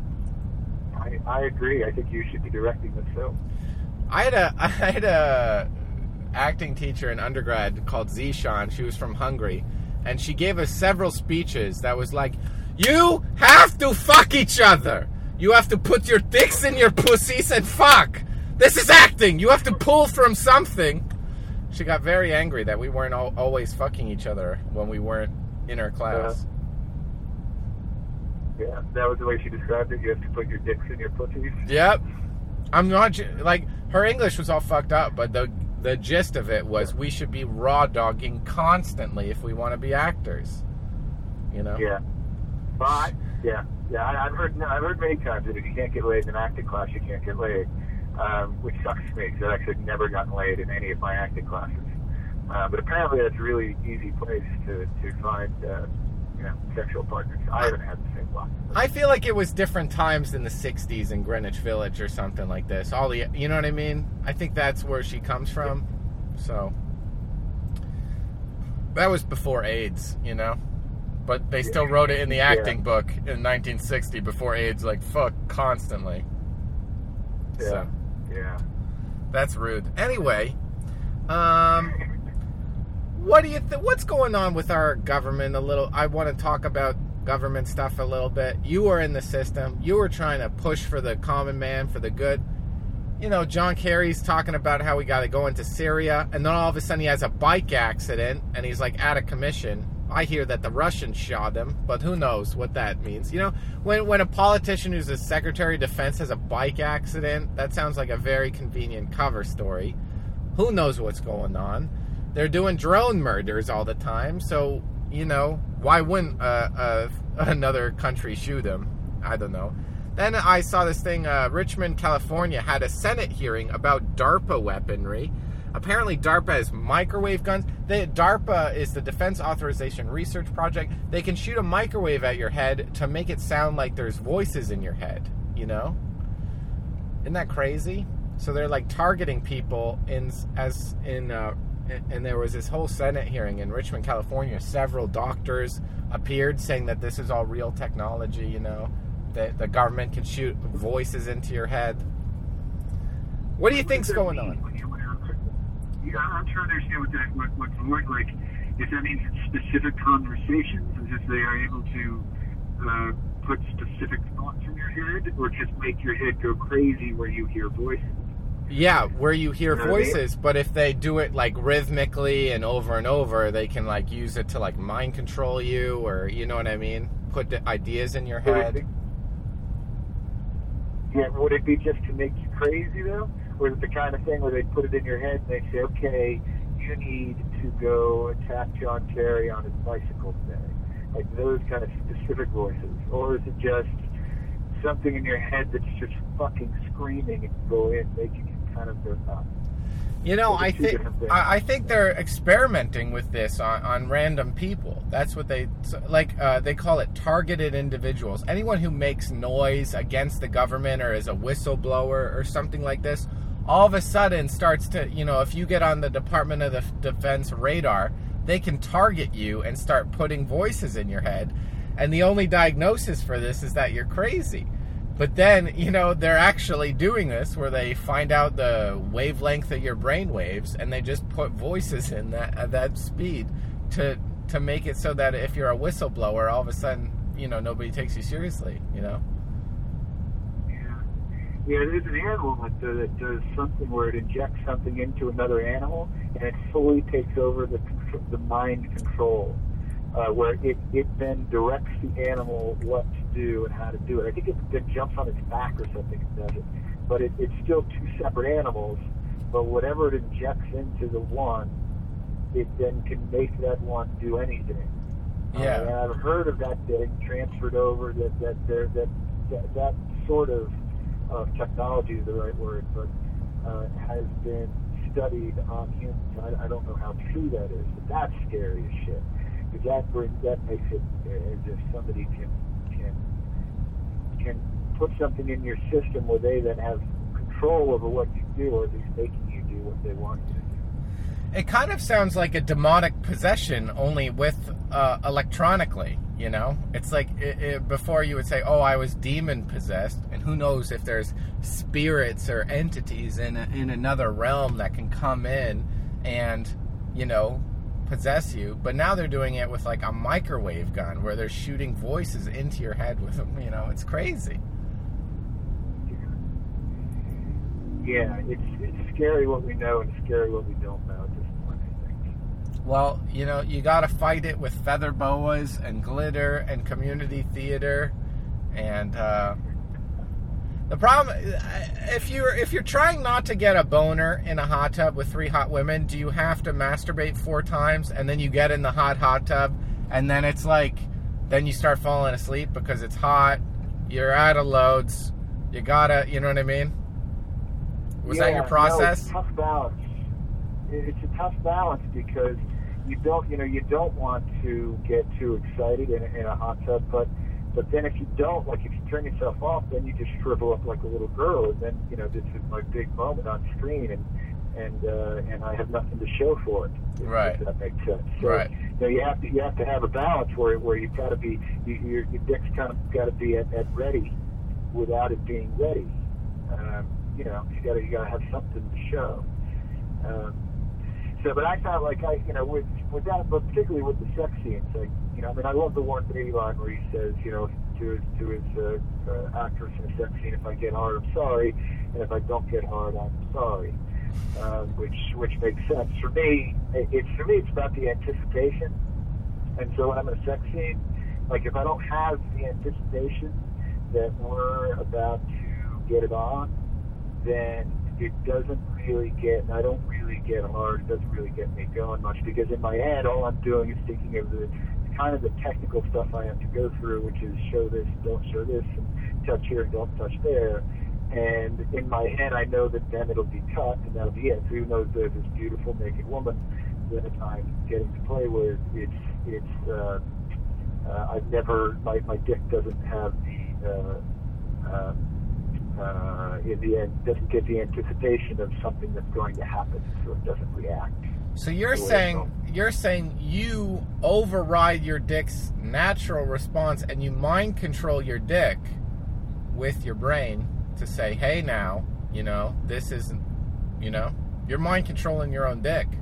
I, I agree. I think you should be directing this film. I had a I had a acting teacher in undergrad called Zishan. She was from Hungary, and she gave us several speeches that was like, "You have to fuck each other. You have to put your dicks in your pussies and fuck. This is acting. You have to pull from something." She got very angry that we weren't all, always fucking each other when we weren't in her class. Yeah. Yeah, that was the way she described it. You have to put your dicks in your pussies. Yep. I'm not ju- like her English was all fucked up, but the the gist of it was we should be raw dogging constantly if we want to be actors. You know? Yeah. But yeah, yeah. I, I've heard I've heard many times that if you can't get laid in an acting class, you can't get laid, um, which sucks to me because I've actually never gotten laid in any of my acting classes. Uh, but apparently, that's a really easy place to to find uh, you know sexual partners. I haven't had the same luck. I feel like it was different times in the sixties in Greenwich Village or something like this. All the, you know what I mean? I think that's where she comes from. So that was before AIDS, you know. But they still wrote it in the acting yeah. book in nineteen sixty before AIDS, like fuck constantly. Yeah. So Yeah. that's rude. Anyway, um, what do you th- what's going on with our government? A little. I want to talk about government stuff a little bit. You were in the system. You were trying to push for the common man, for the good. You know, John Kerry's talking about how we got to go into Syria, and then all of a sudden he has a bike accident, and he's like out of commission. I hear that the Russians shot him, but who knows what that means. You know, when when a politician who's a Secretary of Defense has a bike accident, that sounds like a very convenient cover story. Who knows what's going on? They're doing drone murders all the time, so, you know, why wouldn't uh, uh, another country shoot him? I don't know. Then I saw this thing, uh, Richmond, California had a Senate hearing about DARPA weaponry. Apparently, DARPA has microwave guns. They, DARPA is the Defense Authorization Research Project. They can shoot a microwave at your head to make it sound like there's voices in your head, you know? Isn't that crazy? So they're like targeting people in as in uh, and there was this whole Senate hearing in Richmond, California. Several doctors appeared saying that this is all real technology, you know, that the government can shoot voices into your head. What do you think's going on? Yeah, I'm trying to understand what that what, what's voice like. If that means specific conversations, as if they are able to uh, put specific thoughts in your head, or just make your head go crazy where you hear voices. Yeah, where you hear You know what I mean? voices, but if they do it like rhythmically and over and over, they can like use it to like mind control you, or you know what I mean? Put the ideas in your Would it head. be- Yeah, would it be just to make you crazy though? Or is it the kind of thing where they put it in your head and they say, okay, you need to go attack John Kerry on his bicycle today? Like those kind of specific voices. Or is it just something in your head that's just fucking screaming and go in, making you kind of go nuts? You know, Those are I two think different things. I, I think they're experimenting with this on, on random people. That's what they like. Uh, they call it targeted individuals. Anyone who makes noise against the government or is a whistleblower or something like this, all of a sudden starts to, you know, if you get on the Department of the Defense radar, they can target you and start putting voices in your head. And the only diagnosis for this is that you're crazy. But then, you know, they're actually doing this where they find out the wavelength of your brain waves and they just put voices in that at that speed to to make it so that if you're a whistleblower, all of a sudden, you know, nobody takes you seriously, you know? Yeah, yeah. There's an animal that, uh, that does something where it injects something into another animal and it fully takes over the contr- the mind control, uh, where it, it then directs the animal what to do and how to do it. I think it then jumps on its back or something and does it. But it, it's still two separate animals, but whatever it injects into the one, it then can make that one do anything. Yeah. Uh, and I've heard of that getting transferred over, that that there that, that that sort of uh, technology is the right word, but uh, has been studied on humans. I, I don't know how true that is, but that's scary as shit. Because that brings that makes it as if somebody can can can put something in your system where they then have control over what you do, or at least making you do what they want you to do. It kind of sounds like a demonic possession, only with uh, electronically, you know? It's like it, it, before you would say, oh, I was demon possessed, and who knows if there's spirits or entities in a, in another realm that can come in and, you know, possess you. But now they're doing it with like a microwave gun where they're shooting voices into your head with them, you know? It's crazy. Yeah, it's it's scary what we know and scary what we don't know at this point, I think. Well, you know, you got to fight it with feather boas and glitter and community theater, and uh, the problem, if you're if you're trying not to get a boner in a hot tub with three hot women, do you have to masturbate four times and then you get in the hot hot tub and then it's like, then you start falling asleep because it's hot, you're out of loads, you gotta, you know what I mean? Was yeah, that your process? No, it's a tough balance. It's a tough balance because you don't, you know, you don't want to get too excited in, in a hot tub, but but then if you don't, like if you turn yourself off, then you just shrivel up like a little girl, and then you know this is my big moment on screen, and and uh, and I have nothing to show for it. If, Right. If that makes sense. So, Right. You know, you have to you have to have a balance where where you've got to be you, your your dick's kind of got to be at, at ready without it being ready. Um, You know, you gotta you gotta have something to show. Um, so, but I found like I, you know, with with that, but particularly with the sex scenes, like you know, I mean, I love the Warren Beatty line where he says, you know, to his to his uh, uh, actress in a sex scene, if I get hard, I'm sorry, and if I don't get hard, I'm sorry. Um, which which makes sense for me. It, it's for me, it's about the anticipation. And so when I'm in a sex scene, like if I don't have the anticipation that we're about to get it on, then it doesn't really get, I don't really get hard, it doesn't really get me going much, because in my head, all I'm doing is thinking of the kind of the technical stuff I have to go through, which is show this, don't show this, and touch here, don't touch there, And in my head, I know that then it'll be cut, and that'll be it. So even though there's this beautiful naked woman that I'm getting to play with, it's it's uh, uh, I've never my my dick doesn't have the uh, uh, uh, in the end doesn't get the anticipation of something that's going to happen, so it doesn't react. So you're saying you're saying you override your dick's natural response and you mind control your dick with your brain to say, hey, now, you know, this isn't, you know, you're mind controlling your own dick.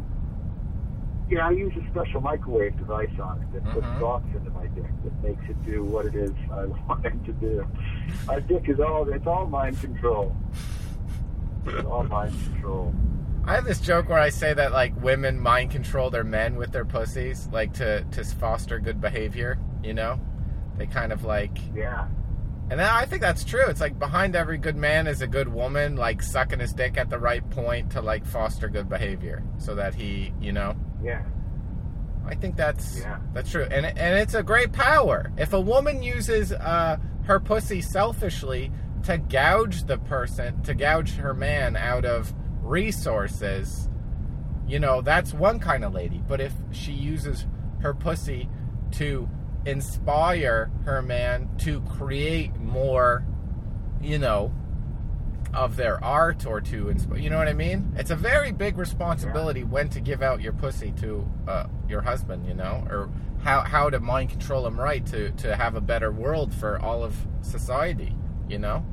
Yeah, I use a special microwave device on it that puts Mhm. thoughts into my dick that makes it do what it is I want it to do. Our dick is all, it's all mind control. It's all mind control. I have this joke where I say that, like, women mind control their men with their pussies, like, to, to foster good behavior, you know? They kind of, like... Yeah. And I think that's true. It's like behind every good man is a good woman, like, sucking his dick at the right point to, like, foster good behavior so that he, you know... Yeah. I think that's Yeah. that's true. And, and it's a great power. If a woman uses uh, her pussy selfishly to gouge the person, to gouge her man out of resources, you know, that's one kind of lady. But if she uses her pussy to inspire her man to create more, you know, of their art or to inspire, you know what I mean? It's a very big responsibility yeah. when to give out your pussy to uh, your husband, you know, or how how to mind control him right to, to have a better world for all of society, you know?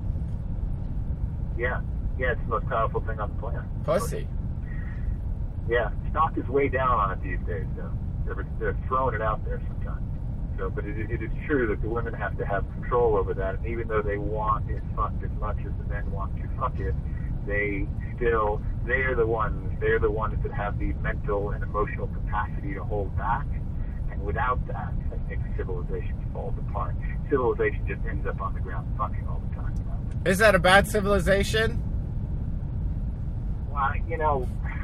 Yeah. Yeah, it's the most powerful thing on the planet. Pussy. Yeah. Stock is way down on it these days, though. They're, they're throwing it out there sometimes. So, but it, it is true that the women have to have control over that, and even though they want it fucked as much as the men want to fuck it, they still, they are the ones, they're the ones that have the mental and emotional capacity to hold back, and without that, I think civilization falls apart. Civilization just ends up on the ground fucking all the time. Is that a bad civilization? Well, you know,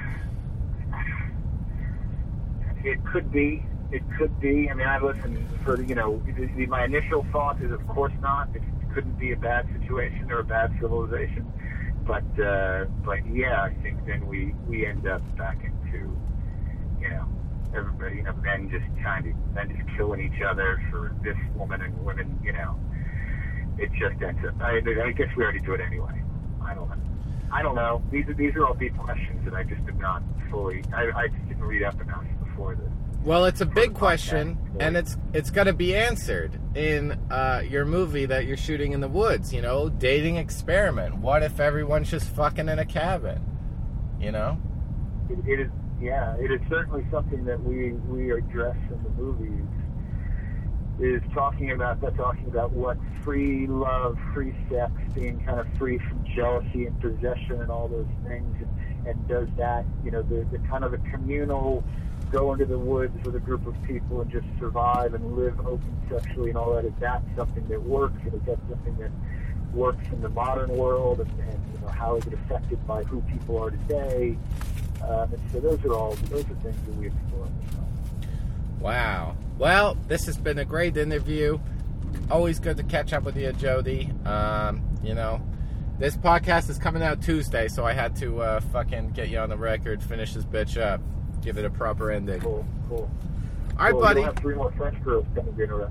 it could be. It could be. I mean, I listen for, you know, my initial thought is, of course not. It couldn't be a bad situation or a bad civilization. But, uh, but yeah, I think then we, we end up back into, you know, everybody, you know, men just trying to, men just killing each other for this woman and women, you know. It just ends up, I, I guess we already do it anyway. I don't know. I don't know. These are, these are all deep questions that I just did not fully, I, I just didn't read up enough before this. Well, it's a big question, and it's it's got to be answered in uh, your movie that you're shooting in the woods, you know, dating experiment. What if everyone's just fucking in a cabin, you know? It, it is, yeah, it is certainly something that we, we address in the movies, is talking about, that talking about what free love, free sex, being kind of free from jealousy and possession and all those things, and, and does that, you know, the, the kind of a communal... go into the woods with a group of people and just survive and live open sexually and all that, is that something that works, and is that something that works in the modern world, and, and you know, how is it affected by who people are today? Um, and so those are all, those are things that we explore in the film. Wow. Well, this has been a great interview. Always good to catch up with you, Jody. Um, you know, this podcast is coming out Tuesday, so I had to uh, fucking get you on the record, finish this bitch up. Give it a proper ending. Cool, cool. All right, cool. buddy. You'll have three more French girls coming to interrupt.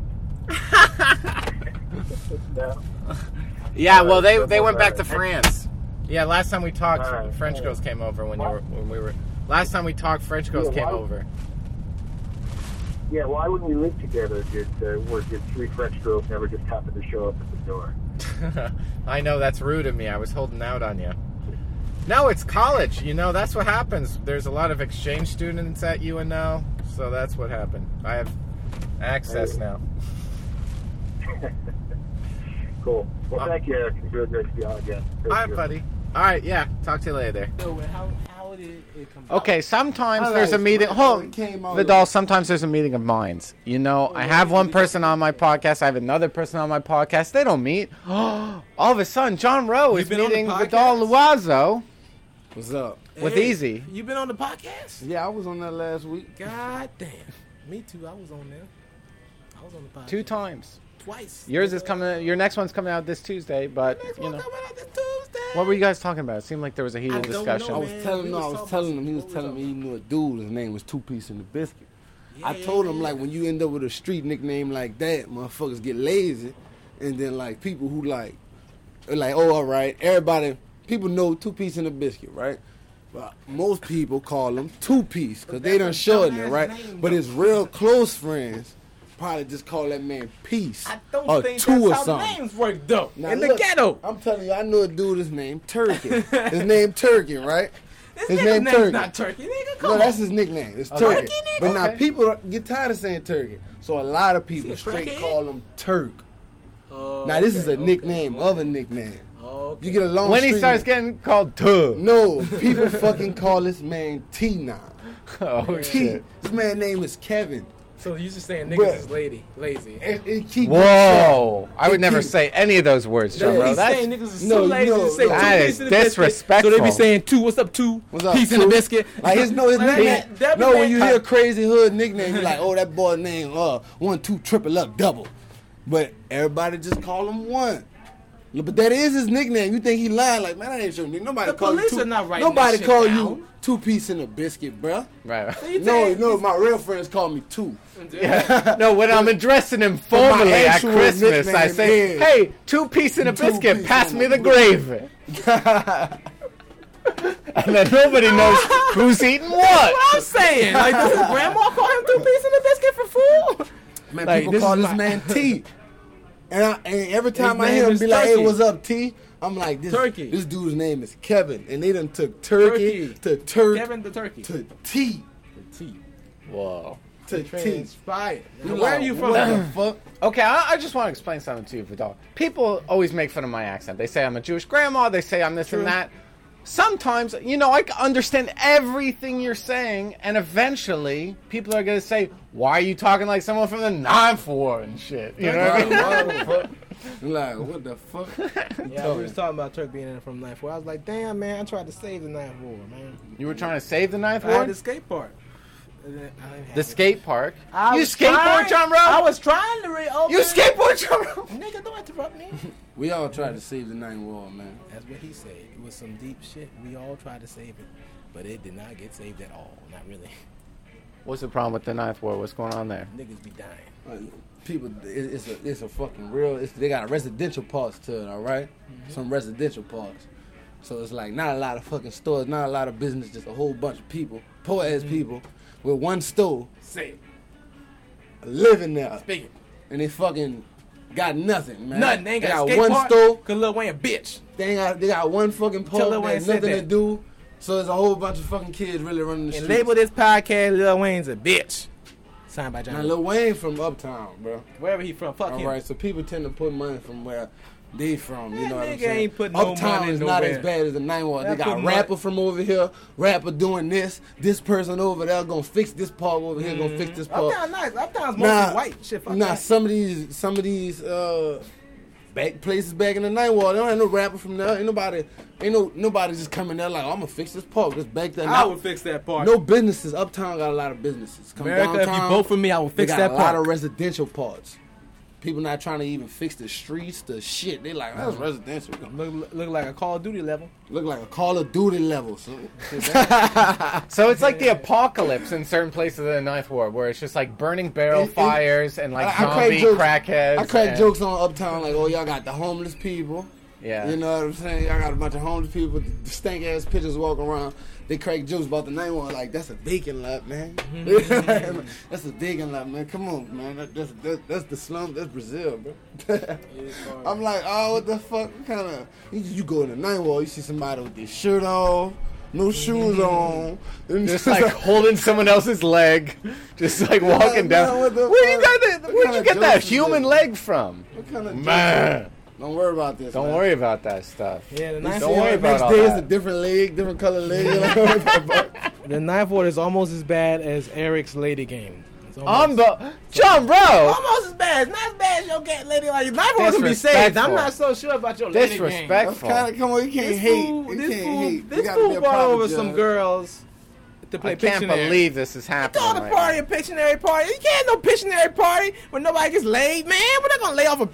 No? Yeah, well, they right, they went back right. to France. Yeah, last time we talked, Right, French right. girls came over when you What? were when we were. Last time we talked, French girls Yeah, came why- over. Yeah, why when we lived together did, uh, were, did three French girls never just happen to show up at the door? I know that's rude of me. I was holding out on you. No, it's college. You know, that's what happens. There's a lot of exchange students at U N L, so that's what happened. I have access Hey. now. Cool. Well, Uh, thank you, Eric. It's really great to be on again. All right, buddy. All right, yeah. Talk to you later. So how how did it come about? Okay, sometimes How there's a did I meeting. explain how Hold, it came out? Vidal. Sometimes there's a meeting of minds. You know, I have one person on my podcast. I have another person on my podcast. They don't meet. All of a sudden, John Rowe You is been on the meeting podcast? Vidal Loiseau What's up? with Hey, Easy. You been on the podcast? Yeah, I was on that last week. God damn. Me too. I was on there. I was on the podcast. Two times. twice. Yours is coming. Your next one's coming out this Tuesday, but Next you one know. coming out this Tuesday. What were you guys talking about? It seemed like there was a I heated don't discussion. know, I was man. telling We him, I was was talking telling about him, he was what we telling was me he knew a dude. His name was Two Piece in the Biscuit. Yeah, I told him yeah, like when you end up with a street nickname like that, motherfuckers get lazy, and then like people who like, are like oh all right, everybody, people know Two Piece in the Biscuit, right? But most people call him Two Piece because they done that's a shortened it, dumbass right? name, But though. his real close friends probably just call that man Peace I don't or think Two that's or how something. names work though. Now, in the look, ghetto. I'm telling you, I know a dude. His name Turkey. His name Turkey, right? This his nigga's name name's Turkey. not Turkey, nigga. Come No, on. that's his nickname. It's Okay. Turkey. Turkey, nigga? But now Okay. people get tired of saying Turkey, so a lot of people Is he a straight crackhead? call him Turk. Oh, Now this is a okay, nickname okay, of a nickname. okay. You get a long When he street starts name. getting called Tug. No, people fucking call this man T now. Oh T. shit. This man name is Kevin. So you just saying niggas Bruh. is lady, lazy. It, it keep Whoa! I would It never keep- say any of those words, John, Yeah, bro. He's That's saying niggas is no, so you lazy know, to say that two is piece in the biscuit. disrespectful. So they be saying two, what's up, two? What's up, piece in two? the biscuit. Like his no his Like, nickname. that- that No, be when you man- hear crazy hood nickname, you're like, oh, that boy name uh one two triple up double. But everybody just call him one. Look, But that is his nickname. You think he lying? Like, man, that ain't your nickname. Nobody The call you police two. are not writing Nobody that shit call down. you Two Piece in a Biscuit, bruh. right. So you No, saying- no, my real friends call me Two. Yeah. No, when I'm addressing him my formally at actual Christmas, I nickname say, is- "Hey, two piece and a Two biscuit. piece Pass and me a the biscuit." gravy." And then nobody knows who's eating What what. I'm saying, like, does his grandma call him two piece in the biscuit for food? Man, Like, people this call is this my- man T. And, I, and every time I name hear him is be like, hey, Turkey. what's up, T? I'm like, this, Turkey. this dude's name is Kevin. And they done took turkey, Turkey. to turk Kevin the turkey. to T. T. Whoa. To T. Transpired. You Now, like, where are you from? What the fuck? Okay, I, I just want to explain something to you, Vidal. People always make fun of my accent. They say I'm a Jewish grandma. They say I'm this True. and that. Sometimes, you know, I c- understand everything you're saying, and eventually people are going to say, why are you talking like someone from the Ninth Ward and shit? You know what I mean? What the fuck? I'm like, what the fuck? Yeah, we was talking about Turk being in from Ninth Ward. I was like, damn, man, I tried to save the Ninth Ward, man. You were trying to save the Ninth I had Ward? the skate park. And then I didn't have The it. skate park? I You was skateboard, trying- John Bro? I was trying to reopen. You skateboard, John Bro? Nigga, don't interrupt me. We all tried to save the ninth wall, man. That's what he said. It was some deep shit. We all tried to save it, but it did not get saved at all. Not really. What's the problem with the Ninth Ward? What's going on there? Niggas be dying. Like, people, it, it's a it's a fucking real. It's, they got residential parts to it, all right? Some residential parts. So it's like not a lot of fucking stores, not a lot of business, just a whole bunch of people, poor ass people, with one store Say it. living there, Speak it. and they fucking got nothing, man. Nothing. They ain't They got, got a skate one park. store. Cause Lil Wayne a bitch. They ain't got they got one fucking Tell park Lil that Wayne has said nothing to that. do. So there's a whole bunch of fucking kids really running the And streets. label this podcast Lil Wayne's a bitch. Signed by John. Now Lil Wayne from Uptown, bro. Wherever he from, fuck All him. right, so people tend to put money from where they from. You Man, know what I'm nigga saying? ain't put no Uptown money is not nowhere. as bad as the Ninth Ward. They That got put rapper money- from over here, rapper doing this, this person over there gonna fix this part over here, gonna fix this part. Uptown nice. Uptown's mostly Nah, white. Shit, fuck nah, that. some of these, some of these uh, back places back in the Ninth Ward, they don't have no rapper from there. Ain't nobody, ain't no nobody just coming there like, oh, I'm gonna fix this park. Just back there. I Now, would fix that part. no businesses. Uptown got a lot of businesses. Come America, if you downtown, vote for me, I will they fix got that a lot part. of residential parts. People not trying to even fix the streets, the shit. They like, that's residential. Look, look like a Call of Duty level. Look like a Call of Duty level. Son. So it's like the apocalypse in certain places of the Ninth Ward, where it's just like burning barrel It- it- fires and like I- I crack zombie jokes- crackheads. I crack and- jokes on Uptown like, oh, y'all got the homeless people. Yeah. You know what I'm saying? Y'all got a bunch of homeless people, stank ass pitchers walking around. They crack jokes about the Ninth Ward like, that's a vacant lot, man. That's a vacant lot, man. Come on, man. That, that's, that, that's the slum. That's Brazil, bro. I'm like, oh, what the fuck? What kind of? You, you go in the Ninth Ward, you see somebody with their shirt off, no shoes on, and Just like holding someone else's leg, just like walking man, down. what the Where you fuck? got that? What Where'd kind you of get that jokes is human this? leg from? What kind of Man, Don't worry about this. don't man. worry about that stuff. Yeah, the You Ninth see Don't how worry Ward. about next all day that. it's a different leg, different color leg. You know? The Ninth Ward is almost as bad as Eric's lady game. It's almost, Umbo, John, bro. almost as bad. It's not as bad as your cat lady. Like Ninth Ward can be saved. Disrespectful. I'm not so sure about your lady game. That's Disrespectful. kind of come on. You can't This hate. fool, You this can't fool, hate. You this gotta be fool a brought proper over some judge. girls to play I can't Pictionary. believe this is happening. Throw the right party now. a Pictionary party. You can't have no Pictionary party when nobody gets laid, man. We're not gonna lay off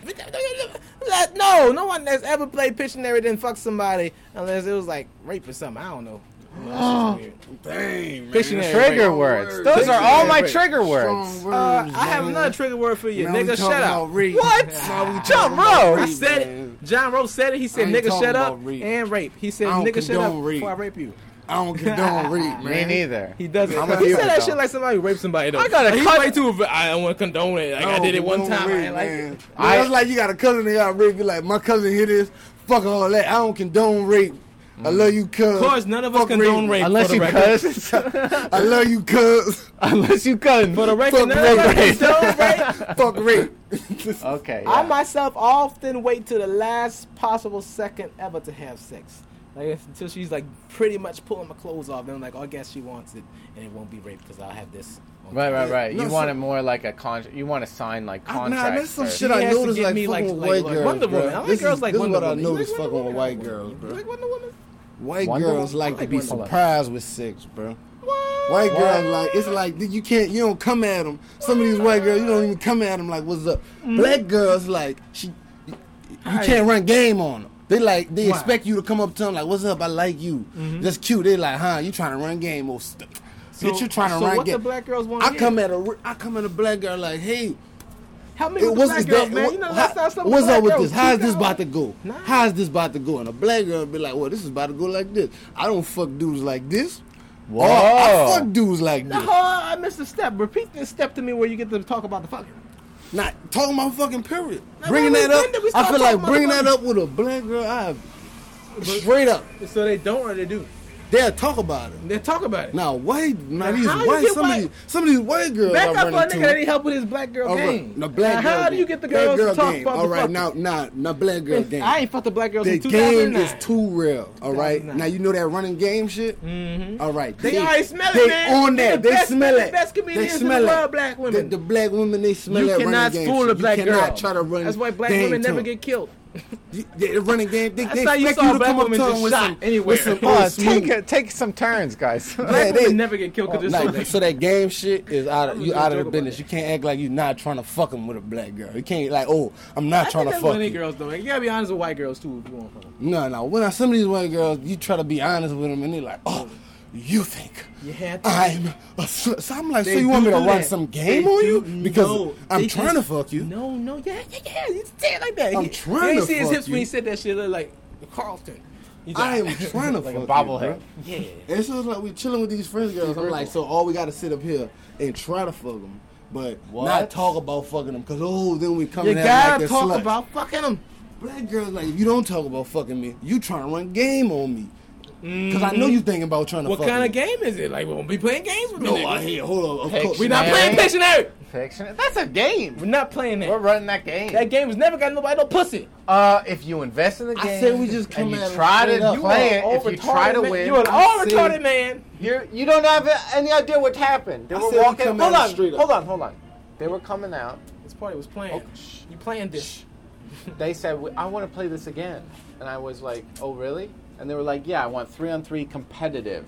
a. No, no one that's ever played Pictionary didn't fuck somebody unless it was like rape or something. I don't know. You know, that's just weird. Dang, man. Pictionary. Trigger rape. words. Those are all my trigger words. Strong Uh, words, I have man. another trigger word for you, Now we nigga. talking Shut about up. rape. What? Now we Jump talking rope. about I rape, said man. it. John Rose said it. He said, I ain't "Nigga, talking shut up about rape. and rape." He said, I don't "Nigga, shut up condone rape. before I rape you." I don't condone rape, man. Me neither. He doesn't. I'm a he viewer, said that though. shit like somebody who raped somebody. Though. I gotta He cut- way too. I don't want to condone it. Like I did it one condone time. I rape, ain't like man. it. I- That's like you got a cousin that got raped. You like, my cousin hear this. Fuck all that. I don't condone rape. I love you, cuz. Of course, none of us Fuck condone rape. Unless for you the record. cuss. I love you, cuz. Unless you cuss. For the record, Fuck none of us rape. condone rape. Fuck rape. Okay. I yeah. myself often wait to the last possible second ever to have sex. Like until she's like pretty much pulling my clothes off. Then I'm like, oh, I guess she wants it, and it won't be rape because I'll have this. on Right, right, camera. right. No, You so- want it more like a contract. You want to sign like I- nah, contracts. that's some first. shit She I has to noticed give like me, fucking like- with like- white like girls, Wonder bro. Woman. I like This girls is, like this is Wonder what I Woman. You noticed like fucking Wonder with Woman? white girls, You bro. like Wonder Woman? White Wonder girls Woman? like I to like be Wonder Woman. surprised with sex, bro. What? White girls like it's like you can't you don't come at them. Some of these white girls you don't even come at them like what's up. Black girls like she you Right. can't run game on them. They like they Why? expect you to come up to them like what's up I like you. That's cute. They like huh you trying to run game or st- bitch you trying to so run what game. the black girls want? I come at a I come at a black girl like hey Help me it with the was black is girls, that man. what- You know, how- that's not something what's black up with girls this? How's do, this dog. about to go? Nah. How's this about to go? And a black girl be like, well, this is about to go like this. I don't fuck dudes like this. Whoa. Or I fuck dudes like this. No, I missed a step. Repeat this step to me where you get to talk about the fucking. Not talking about fucking period. Now, Bringing when that we up, did it, we I started feel like talking bringing about that up with a black girl, I straight up, So they don't or they do? they'll talk about it. They talk about it. Now white, now Now, these how you white, get some white- of these, some of these white girls Back I up run for a into. nigga that need help with his black girl All right, game. the black now, girl how do you game. get the Black girls girl to talk game. about All the right, fucking? now, now, now, black girl game. I ain't fucked the black girls The in two game thousand nine. is too real. All right. two thousand nine. Now you know that running game shit. Mm-hmm. All right. They already smell it, they man. on They're that. the They best- smell the it. best They comedians in the smell world, it. black The, women. the black women they smell You that cannot running game. fool shit. a black you girl. cannot try to run. That's why black game women to never them. get killed. The, the running game. They, That's they how you expect saw you to black come up to women them just with shot some, anywhere. with some Oh, oh, take smooth. a, take some turns, guys. Black Yeah, women they- never get killed because they're so Like, big. so that game shit is out of I'm you gonna out of joke the about business. that. You can't act like you're not trying to fuck them with a black girl. You can't like oh I'm not I trying think to that's fuck many you. girls though. You gotta be honest with white girls too if you want to. No, no. When I, some of these white girls, you try to be honest with them, and they're like, "Oh, you think You had to. I'm a sl-" So I'm like, They "So you want me do to do run that. some game They on do- you? Because no, I'm they trying just- to fuck you." No, no, yeah, yeah, yeah. You say it like that. I'm He- trying you ain't to see his fuck hips when you. he said that shit. Look like Carlton. He's I like- am trying to Like fuck a you, bobblehead. bro. Yeah. And so it's like we chilling with these friends girls. I'm like, so all we got to sit up here and try to fuck them, but What? not talk about fucking them. Cause oh, then we come You in there gotta like they're talk sluts. about fucking them. Black girls like if you don't talk about fucking me, you trying to run game on me. Cause I know you thinking about trying to What fuck kind me. of game is it? Like we won't be playing games with me. No, nigga. I hear. Hold on. Of Hey, course. We're not Man. playing Pictionary. Fiction. That's a game. We're not playing that. We're running that game. That game has never got nobody no pussy. Uh, if you invest in the I game, said we just come and you at it try straight to up. play You it, are if you try to retarded man. win, You're an I all said- retarded man. You're, you don't have any idea what happened. They I were said we walking. come Hold at it on, straight up. hold on, hold on. They were coming out. This party was playing. Oh, shh. You playing this? They said, "I want to play this again," and I was like, "Oh, really?" And they were like, "Yeah, I want three on three competitive."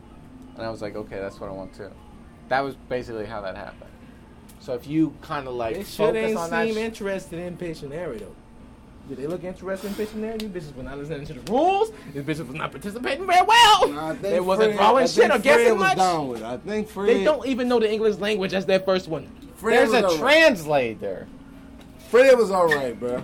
And I was like, "Okay, that's what I want too." That was basically how that happened. So if you kind of like They should focus ain't on that, seem sh- interested in Pictionary though. Did they look interested in Pictionary? These bitches were not listening to the rules. These bitches was not participating very well. Nah, I think They wasn't Fred- drawing I shit think or guessing Fred was much. down with it. I think Fred. They don't even know the English language as their first one. Fred there's was a all right. translator. Fred was all right, bro.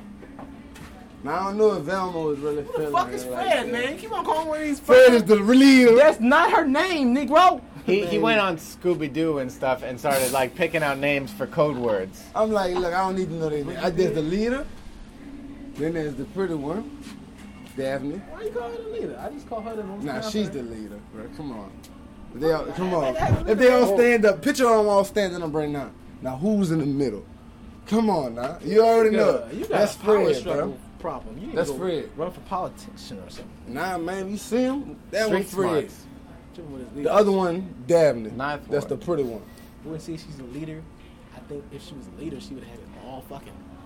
Now I don't know if Velma was really Who the feeling fuck it is like Fred, that. man? Keep on calling one of these Fred fucking- is the leader. That's not her name, Negro. He he went on Scooby Doo and stuff and started like picking out names for code words. I'm like, look, I don't need to know their name. I- There's the leader. Then there's the pretty one, Daphne. Why you call her the leader? I just call her the Nah, she's the leader, bro. Come on. If they all, come on. If they all stand up, picture them all standing up right now. Now who's in the middle? Come on, now. You already know. You got That's a power Fred, struggle bro. problem. You need That's to go Fred. Run for politician or something. Nah, man, you see him? That Street one's Fred. smarts. Whichever one is leader. The other one, Daphne. Ninth That's ward. the pretty one. You wouldn't say she's a leader. I think if she was a leader, she would have had it all fucking.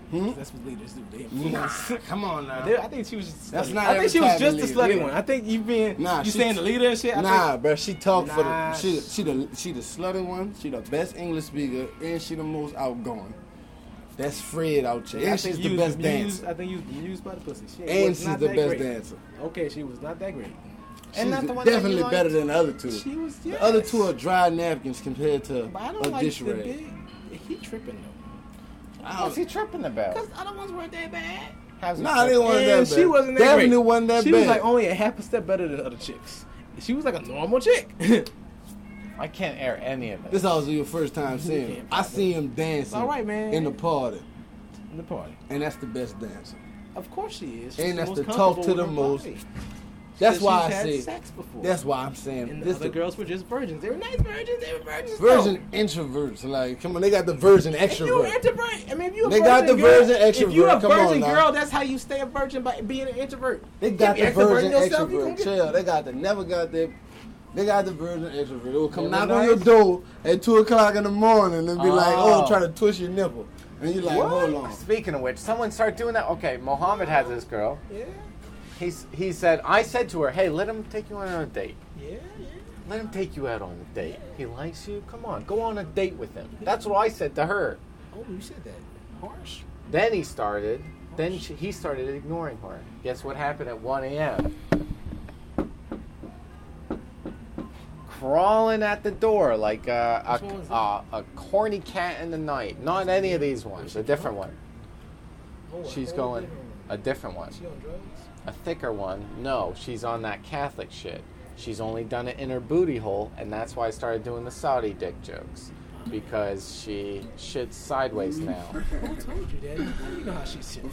Hmm? That's what leaders do. They influence. Come on now. They- I think she was just. That's slutty. not I think every she was type just of the slutty leader. one. I think you being. Nah, you she- saying the leader and shit. I Nah, think, bro, she talk for Nah, the she she the she the slutty one. She the best English speaker, and she the most outgoing. That's Fred out there, I and think she's you the was best amused- dancer, I think you was amused by the pussy. She and was she's not the that best great. dancer. Okay, she was not that great. She's And not the one that you definitely liked? better than the other two. She was. Yes. The other two are dry napkins compared to But I don't a like dish the rag. big. He tripping though. I What's don't- he tripping about? Cause other ones weren't that bad. How's he Nah, they tripping? weren't And that bad. she wasn't that Definitely great. wasn't that she bad. was like only a half a step better than other chicks. She was like a normal chick. I can't air any of This this. is also your first time seeing him. I see him dancing all right, man. in the party, In the party. and that's the best dancer. Of course she is. And that's the the most talk comfortable to the with her most. body. That's She's why I had say. sex before. That's why I'm saying And the this other the girls were just virgins. They were nice virgins. They were virgins. virgin though. introverts. Like, come on, they got the virgin If you an extrovert. introvert, I mean, if you a They virgin got the girl, virgin If you a extrovert. Come on virgin now. girl, that's how you stay a virgin by being an introvert. They You got be the virgin extroverting yourself, you gonna extrovert. get- Chill. They got the never got the. They got the virgin extrovert. They will come They knock were on your nice. door at two o'clock in the morning and be like, Oh. "Oh, try to twist your nipple," and you like, What? "Hold on." Speaking of which, someone start doing that. Okay, Mohammed has this girl. Yeah, He's he said I said to her, "Hey, let him take you on a date. yeah, yeah. Let him take you out on a date. He likes you. Come on, go on a date with him." That's what I said to her. Oh, you said that. Harsh. Then he started. Then she, he started ignoring her. Guess what happened at one a.m. Crawling at the door like a, Which a, one was a, a corny cat in the night. Not any of these ones. A different one. Oh, a She's whole going different a one. different one. She on drugs? A thicker one. No, she's on that Catholic shit. She's only done it in her booty hole, and that's why I started doing the Saudi dick jokes. Because she shits sideways now. Who told you that? How do you know how she shit?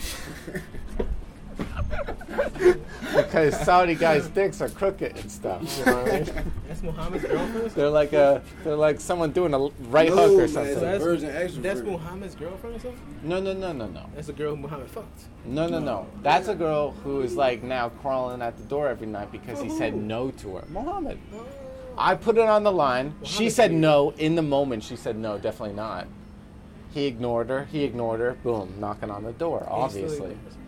Because Saudi guys' dicks are crooked and stuff. You know what I mean? That's Muhammad's girlfriend? They're like a, they're like someone doing a right No, hook or man, something. it's a That's, virgin extrovert. that's Muhammad's girlfriend or something? No, no, no, no, no, That's the girl who Muhammad fucked. no, no, no. That's a girl who is like now crawling at the door every night because he said Who? no to her. Mohammed. Oh. I put it on the line. She Mohammed's said weird. no in the moment. She said no, definitely not. He ignored her. He ignored her. Boom, knocking on the door. Obviously.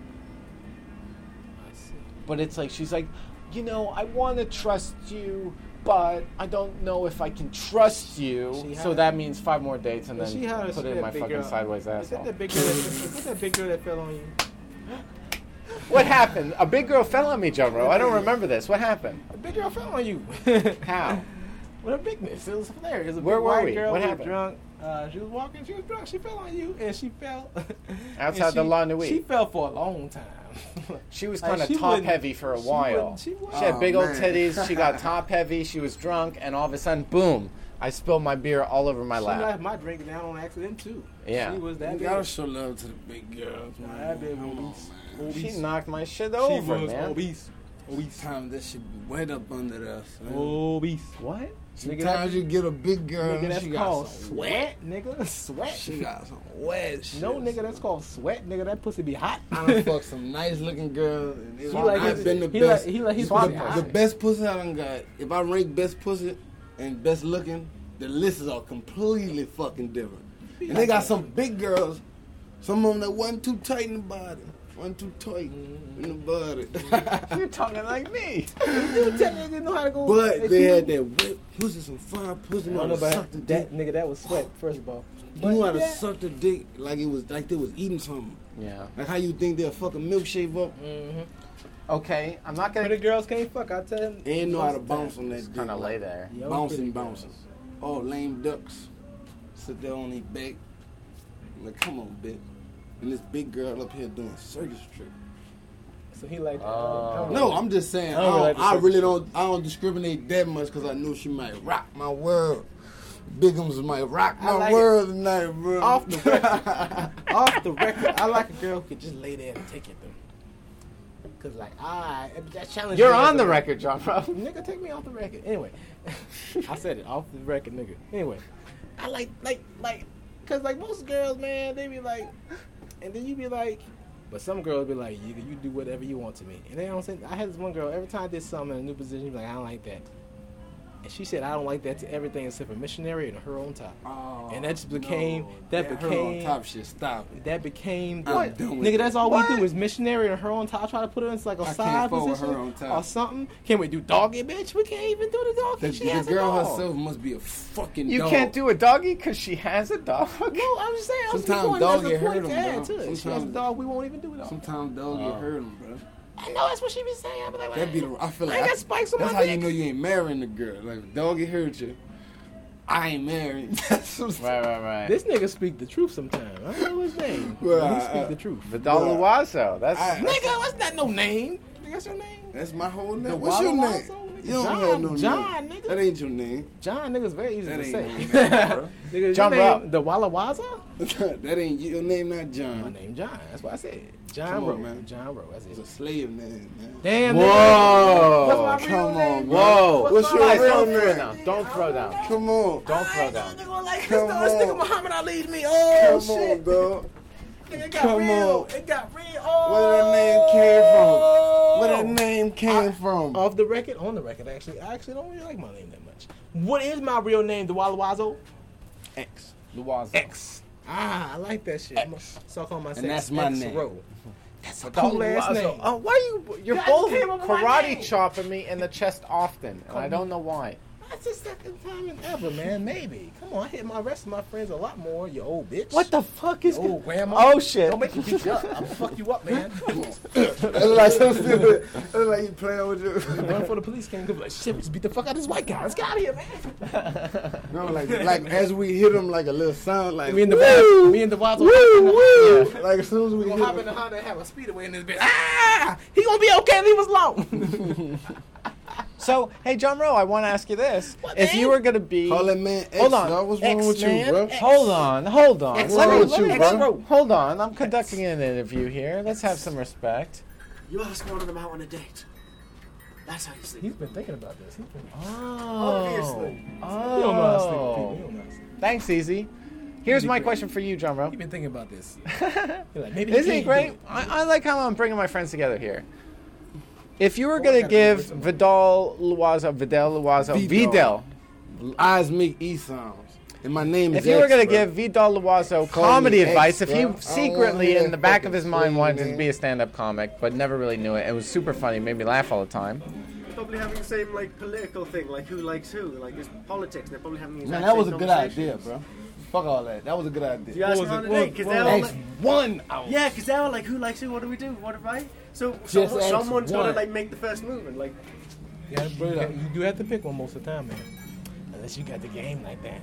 I see. But it's like she's like, you know, I want to trust you, but I don't know if I can trust you. She So had- that means five more dates and Well, then she had a- put she it in had my big fucking girl. sideways Is that asshole. that big girl that, is that that big girl that fell on you? What happened? A big girl fell on me, Jumro. I don't remember this. What happened? The big girl fell on you. How? With her bigness. It was hilarious. It was a Where big were white we? girl What who was happened? drunk. Uh, she was walking. She was drunk. She fell on you, and she fell. Outside And the she- La Nuit. She fell for a long time. She was Like, kind of she top wouldn't- heavy for a she while. wouldn't- she wouldn't- She had Oh, big old man. titties. She got top heavy. She was drunk, and all of a sudden, boom! I spilled my beer all over my She lap. left my drink down on accident too. Yeah. She was that You big. gotta show love to the big girls, man. That big Come on, obese. man. She Obese. knocked my shit She over, was man. obese. Obese. Sometimes that should be wet up under us. man. Obese. What? Nigga, Sometimes you get a big girl Nigga, and that's she got called some sweat, nigga. Sweat. She got some wet shit. No, nigga, that's called sweat, nigga. That pussy be hot. I done fucked some nice looking girls. And it He was- like I've his- been the he best. like- he like his the, pussy the hot. best pussy I done got. If I rank best pussy and best looking, the lists are completely fucking different. And they got some big girls. Some of them that wasn't too tight in the body. Wasn't too tight in the body. You're talking like me. You tell me they know how to go. But they had that wet pussy, some fire pussy. I Knew how don't know to suck about the dick. that, nigga. That was sweat, first of all. You knew how to yeah. suck the dick like it was like they was eating something. Yeah. Like how you think they'll fuck a milkshake up Mm-hmm. Okay, I'm not Pretty gonna girls can't fuck. I tell them. and know how to bounce on that dick. kind of lay there. Yo, Bouncing, pretty bouncing. girls. Oh, lame ducks. Sit there on their back. I'm like, come on, bitch. And this big girl up here doing circus trick. So he like. Oh. No, I'm just saying. I I, don't don't, like the I circus really don't. I don't discriminate that much because I knew she might rock my world. Bigums might rock I my like world tonight, bro. Off the record. Off the record. I like a girl who could just lay there and take it though. Cause like, I that challenge. You're me as on a- the record, John, bro. Nigga, take me off the record. Anyway, I said it off the record, nigga. Anyway, I like, like, like, cause like most girls, man, they be like, and then you be like, but some girls be like, you, you do whatever you want to me, and they don't say. I had this one girl. Every time I did something in a new position, she be like, I don't like that. And she said, I don't like that to everything except for missionary and her on top. Oh, And that just became- no. that Her became- on top shit. Stop it. That became I'm what? done with Nigga, it. that's all What? we do is missionary and her on top. Try to put her in like a I can't side fuck with position her on top. or something. Can we do doggy, bitch? We can't even do the doggy. The, she the has girl a dog. herself must be a fucking You dog. can't do a doggy because she has a dog. No, I'm just saying. I was Sometimes going dog as a get point hurt to them, add bro. to it. She has a Sometimes- dog. We won't even do it. All. Sometimes dog Oh. get hurt them, bro. I know that's what she be saying. I be like, That be the. I feel I like ain't I- got spikes on that's my how dick. you know you ain't marrying the girl. Like if dog get hurt you, I ain't married. That's what I'm saying. Right, right, right. This nigga speak the truth sometimes. I don't know his name. Well, but he I- speak I- the truth. Vidal Bruh. Luazo. That's I- Nigga, what's that no name? Nigga, That's your name? That's my whole The name. What's your Walla name? Wazzo, nigga? You don't John- have no John, name. nigga. That ain't your name. John, nigga's very easy That to ain't say. your name, bro. Nigga, your John name, Brown. the Walla Waza? That ain't your name. Not My John. name John. That's what I said. John Come on, Rowe. man. John Rowe. That's It's it. a slave name, man. Damn. Whoa. Nigga. What's my real Come name? on, bro? Whoa. What's your Guys, real don't throw name? down. Don't throw down. Come on. Don't throw I down. ain't no nigga like this, Come though. This nigga on. Muhammad Ali to me. Oh, Come shit. on, dog. Nigga, it got Come real. on. It got real. Oh. Where that name came from? Where that name came from? Off the record, on the record, actually, I actually don't really like my name that much. What is my real name, DeWalla Wazo? X. Luazo. X. Ah, I like that shit. I'm gonna start calling myself And that's my X name. Rowe. That's a Vidal cool ass Luazo. name. Oh, why you? You're That both came up with my karate name. chopping me in the chest often, and I don't know why. That's the second time in ever, man. Maybe. Come on, I hit my rest of my friends a lot more. You old bitch. What the fuck is? Oh, grandma. Oh shit! Don't make me beat you up. I'm gonna fuck you up, man. That's like so stupid. That's like you playing with you. Run before the police came. Be like, shit, we just beat the fuck out of this white guy. Let's get out of here, man. No, like like as we hit him, like a little sound, like Me and the woo, me and the Wazo. woo, woo. Like as soon as we We're hit gonna hop in him, the Honda and have a speedway in this bitch. Ah! He gonna be okay. Leave us alone. So, hey, John Rowe, I want to ask you this: What, if man? you were gonna be, call that man X. Hold on. Dog. What's wrong X, with man. you, bro? X. hold on, hold on, X What's Let wrong me- with you, let me- bro? Rowe, hold on. I'm conducting an interview here. Let's have some respect. You ask one of them out on a date. That's how you sleep. He's been thinking about this. He's been. Oh, Obviously. oh. He don't know how to sleep with people. He don't know how to sleep. Thanks, Easy. Here's my question for you, John Rowe. He been thinking about this. He's like, maybe Isn't he he can't great? do it. I, I like how I'm bringing my friends together here. If you were Oh, I gonna gotta give convert some- Vidal Luazo, Vidal Luazo, Vidal. Vidal, Eyes make E sounds, and my name is. if you were X, gonna bro. give Vidal Luazo Call comedy me X, advice, if bro. I he don't secretly wanna in the back hear of his fucking mind wanted slang, to man. be a stand-up comic, but never really knew it, it was super funny, made me laugh all the time. Probably having the same like political thing, like who likes who, like it's politics. They're probably having the Man, exact that was a same good conversations. idea, bro. Fuck all that. That was a good You idea. ask was them it? on a What- date because what- they're all X like, one out. yeah, because they're all like, who likes who? What do we do? What right? So Just someone, X someone's got to one. like make the first move and like. Yeah, you, Straight up. you do have to pick one most of the time, man. Unless you got the game like that.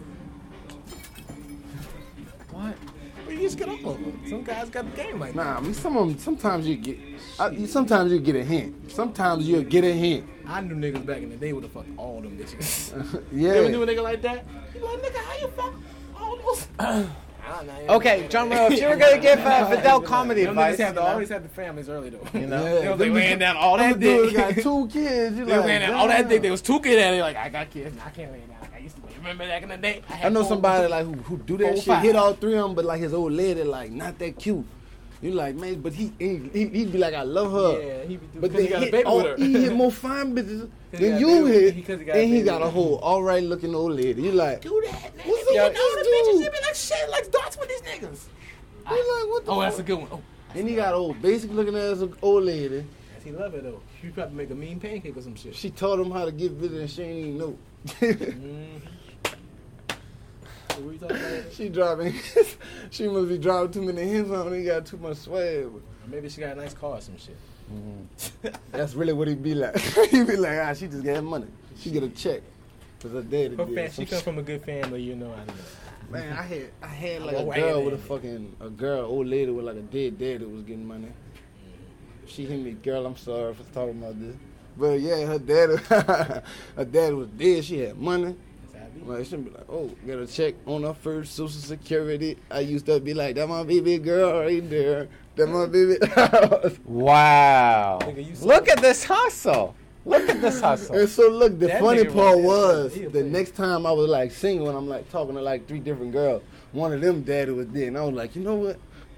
What? But you just get all of them. Some guys got the game like that. Nah, I mean, some of them. Sometimes you get. I, you- sometimes you get a hint. Sometimes you get a hint. I knew niggas back in the day would have fucked all them bitches. Yeah. You ever knew a nigga like that? You like, nigga, how you fuck all those? I don't know. Okay, John Rowe, if you were gonna give uh, Vidal comedy Them niggas advice, have you to know, always have the families early though. you know, Yeah. They was like laying down all That that dude dick. got two kids. You They like, laying down all that damn. dick. There was two kids out there like, I got kids. I can't lay down. I used to remember back in the day. I had know four- somebody like who, who do that Four, shit, five. hit all three of them, but like his old lady, like not that cute. You like, man, but he he he he'd be like, I love her. Yeah, he be doing. But But he then got a hit, baby all, with her. he hit more fine bitches he than got a you baby with- hit, because he got a and he baby got a with whole all right looking old lady. You like, Do that, man. What's up Yo, with all this the bitches, dude? they be like shit, like dots with these niggas. you like what the Oh, fuck? that's a good one. Oh, Then he got old basic looking ass old lady. yes, he love it though. She probably make a mean pancake or some shit. She taught him how to get visit and she ain't even know. Mm-hmm. What were you talking about? She driving. She must be driving too many hints on. He got too much swag. Or maybe she got a nice car or some shit. That's really what he be like. He be like, ah, she just got money. She get a check. Cause her daddy Her did fam- some she come shit. from a good family, you know. I don't know. Man, I had I had I'm like a a white girl man. with a fucking a girl, old lady with like a dead dad that was getting money. She hit me, girl. I'm sorry for talking about this, but yeah, her dad, her dad was dead. She had money. That's how I be. Like she be like, oh, get a check on her first Social Security. I used to be like, that my baby girl right there. That my baby. wow. Nigga, you Look at this hustle. Look at this hustle. And so look, the That funny nigga part right there, was he a the player. next time I was like single and I'm like talking to like three different girls. One of them daddy was dead, and I was like, you know what?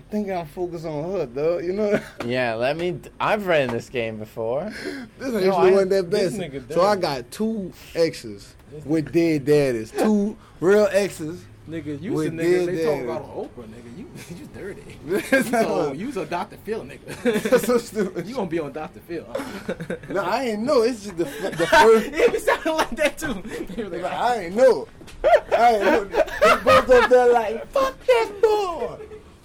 thinking I'm focused on her, though. You know. Yeah, let me. I've ran this game before. This No, actually I- wasn't that this bad. nigga So I dirty. got two exes with dead daddies. Two real exes. Nigga, you We the niggas did they talk that. about on Oprah, nigga. You you dirty. That's So you was a Doctor Phil, nigga. That's so stupid. You gonna be on Doctor Phil? Huh? No, I ain't know. It's just the the first. Yeah, be sounding like that too. He was like, Like, I ain't know. I ain't know. They both up there like, fuck that boy.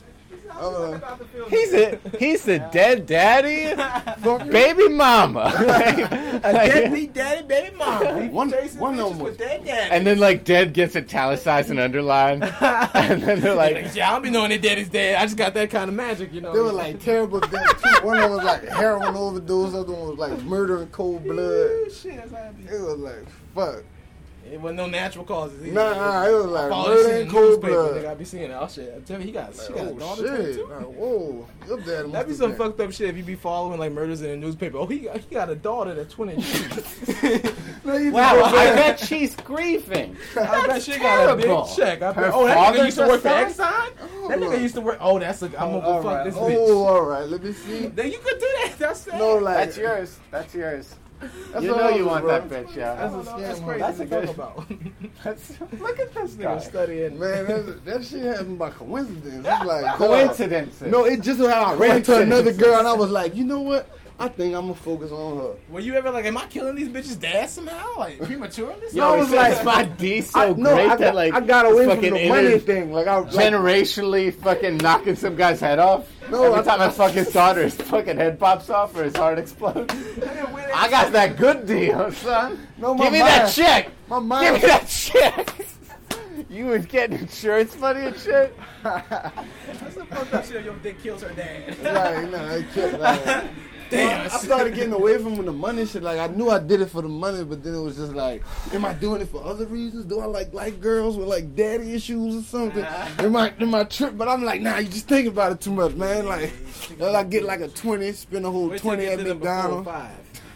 Uh, Doctor Phil. He's a he's the dead daddy, baby mama. a deadbeat daddy, baby mama. He One- chasing one bitches of 'em with was- dead daddy. And then like dead gets italicized and underlined, and then they're like, Like, yeah, I don't be knowing that daddy's dead. I just got that kind of magic, you know. They were like terrible deaths too. One of them was like heroin overdose. The other one was like murder in cold blood. Ooh, shit, that's how it be. It was like fuck. It wasn't no natural causes. either. Nah, nah, it was like All murder this in in cold newspaper, blood. nigga, I be seeing that. Oh shit, I'm telling you, he got, she got a Oh daughter shit! too. Like, whoa, your dad That'd must be have some been- fucked up shit if you be following like murders in the newspaper. Oh, he got, he got a daughter that's twenty-two. No, you wow, just go I back. bet she's grieving. I bet she got a terrible. big check. I bet, Her oh, that nigga father's used to a work for son? Exxon? That nigga used to work. Oh, that's a. I'm gonna All go fuck right. this Oh, bitch. all right. Let me see. Then you could do that. That's sad. No, like That's yours. That's yours. That's You what know I you was, want bro. that bitch, I yeah. don't know, that's scam, crazy. That's to a talk good- about. That's, look at this Nigga guy. studying. Man, that, that shit happened by coincidence. It's like Coincidences. No, it just so how I ran into another girl and I was like, you know what? I think I'm gonna focus on her. Were you ever like, am I killing these bitches' dad somehow? Like prematurely? Yo, No, it it's was like- like my D so I, no, great I got, that like I got away from fucking the money inter- thing. Like I like, generationally fucking knocking some guy's head off. No, Every I- time I fuck his daughter, his fucking head pops off or his heart explodes. I got that good deal, son. No, my Give me mind- that check. my Give mind. me that check. You was getting insurance money and shit. That's the fucked up shit. Your dick kills her dad. Like, nah, it kept, like, Damn. I started getting away from the money shit. Like I knew I did it for the money, but then it was just like, am I doing it for other reasons? Do I like like girls with like daddy issues or something? Am I am I trip? But I'm like, nah, you just think about it too much, man. Like, I get like a twenty, spend a whole Wait till twenty you at get to number four or McDonald's. five.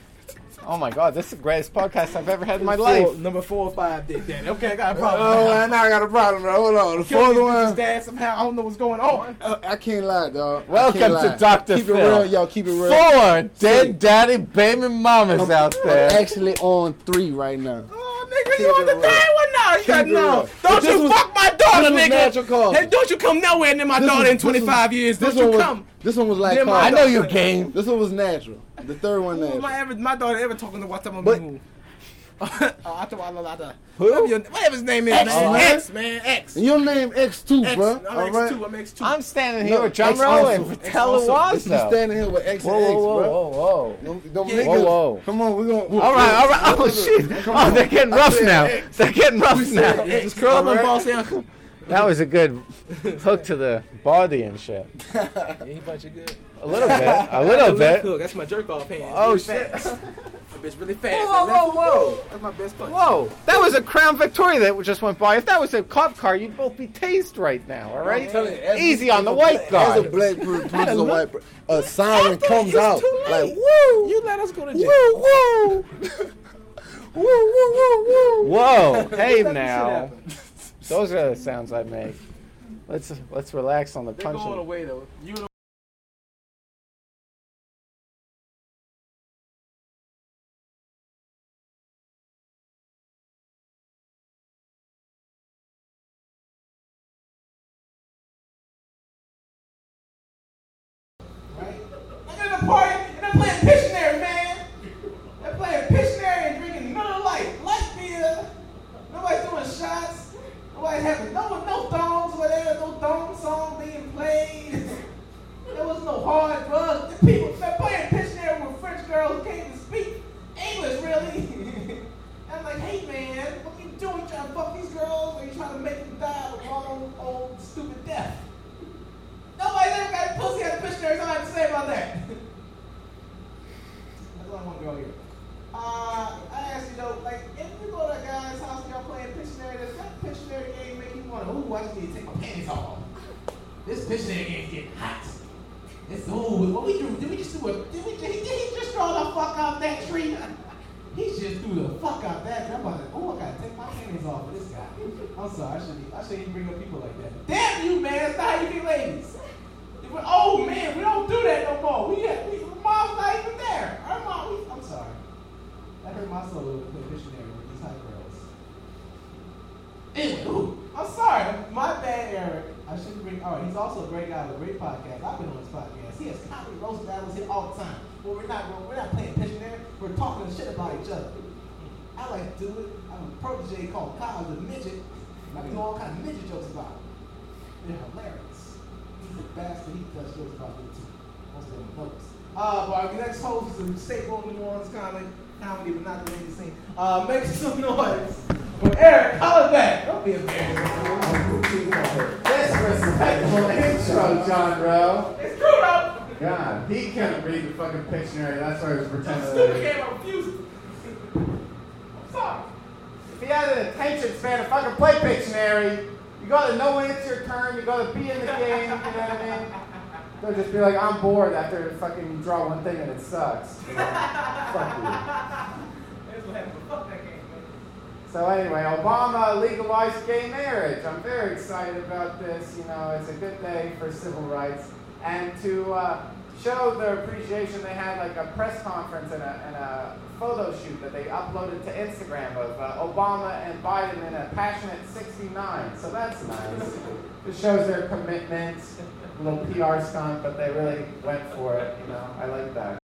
Oh my god, this is the greatest podcast I've ever had in my Four- life. Number four or five dick daddy. Okay, I got a problem. Oh, man, now I got a problem, bro. Hold on, the Killing fourth these bitches' one. dad somehow. I don't know what's going on. Uh, I can't lie, dog. I Welcome can't to lie. Doctor Keep Phil. it real, yo. Keep it real. Four dead daddy baby mamas I'm, out I'm there. actually on three right now. Oh, nigga, Keep you on it the real. third one now? You got Keep it no. real. Don't This you was- fuck my daughter, this was natural nigga. cause. Hey, don't you come nowhere near my This daughter was- in this twenty-five was- years. This Don't you one was, come. This one was like, Near my cause- I know you game. This one was natural. The third one Who was natural. my, ever, my daughter ever talking to what's up on But- me? Oh, I thought I love Who? Whatever, your- whatever his name is, X, man. man. X, man. X. And your name X two, X. bro. I'm All X right? two. I'm X two. I'm standing here No, with John X Rowe also. and X Patel also. You Wazo. standing here with X Whoa, and X, whoa, whoa, bro. whoa, whoa. Don't, don't Yeah. make Whoa, it. whoa. Come on, we're going. All right, all right. Oh shit! Oh, they're getting rough now. They're getting rough now. Yeah, just curl up and boss down. That was a good hook to the body and shit. Yeah, he bunch you good. A little bit. A little Left bit. hook. That's my jerk off hand. Oh Really shit! fast. My bitch really fast. Whoa, whoa, whoa! That's my best punch. Whoa! That was a Crown Victoria that just went by. If that was a cop car, you'd both be tased right now. All right? telling you, as Easy a- on the as a white black- As a guy. black person, person, a white person, a siren After comes it's out too like late. woo, You let us go to jail. woo, woo, woo, woo, woo, woo. Whoa! Hey Let that now. shit happen. Those are the sounds I make. Let's let's relax on the They're going punching. away though. You know. Right? I'm in a party and I'm playing Pictionary, man. They're playing Pictionary and drinking Miller Lite, light beer. Nobody's doing shots. Nobody's having no no thongs where there was no thong song being played. There was no hard drugs. The people they're playing Pictionary with French girls who can't even speak English really. I'm like, hey man, what you doing? You trying to fuck these girls or you trying to make them die of wrong old stupid death? Nobody's ever got a pussy at a Pictionary. Something I have to say about that. That's all I want to go here. Uh, I asked you though, like, if you go to a guy's house and y'all playing Pictionary, does that Pictionary game make you want to, ooh, I just need to take my panties off? This Pictionary game's getting hot. It's, ooh, what we do, did we just do a, did, we, did, he, did he just throw the fuck out that tree? He just threw the fuck out that tree. I'm about to, ooh, I gotta take my panties off for this guy. I'm sorry, I shouldn't, I shouldn't even bring up people like that. Damn you, man, that's not how you get ladies. oh man, we don't do that no more. We had, we, mom's not even there. Our mom, we, I'm sorry. That hurt my soul with the missionary with these hot girls. Anyway, ooh, I'm sorry. My bad, Eric. I shouldn't bring. All right, he's also a great guy with a great podcast. I've been on his podcast. He has comedy roast battles here all the time. But we're not we're not playing Pictionary. We're talking shit about each other. I like to do it. I have a protege called Kyle the Midget. I do all kinds of midget jokes about him. They're hilarious. He's a bastard. He does jokes about me too. Most of them notes. Uh, but our next host is a staple of New Orleans comedy, comedy, but not the way you sing. Uh, make some noise for Eric Holiday. Don't be embarrassed. Disrespectful intro, John Rowe. It's true, though. God, he couldn't read the fucking Pictionary. That's why he was pretending. Stupid game, I refuse it. I'm sorry. If he had an attention span to fucking play Pictionary, you gotta know when it's your turn, you gotta be in the game, you know what I mean? They'll just be like, I'm bored after fucking you draw one thing and it sucks. You know? Fuck you. That's what happened. Fuck that game, man. So anyway, Obama legalized gay marriage. I'm very excited about this. You know, it's a good day for civil rights. And to uh, show their appreciation, they had like a press conference and a, and a photo shoot that they uploaded to Instagram of uh, Obama and Biden in a passionate sixty-nine. So that's nice. It shows their commitment. A little P R stunt, but they really went for it. You know, I like that.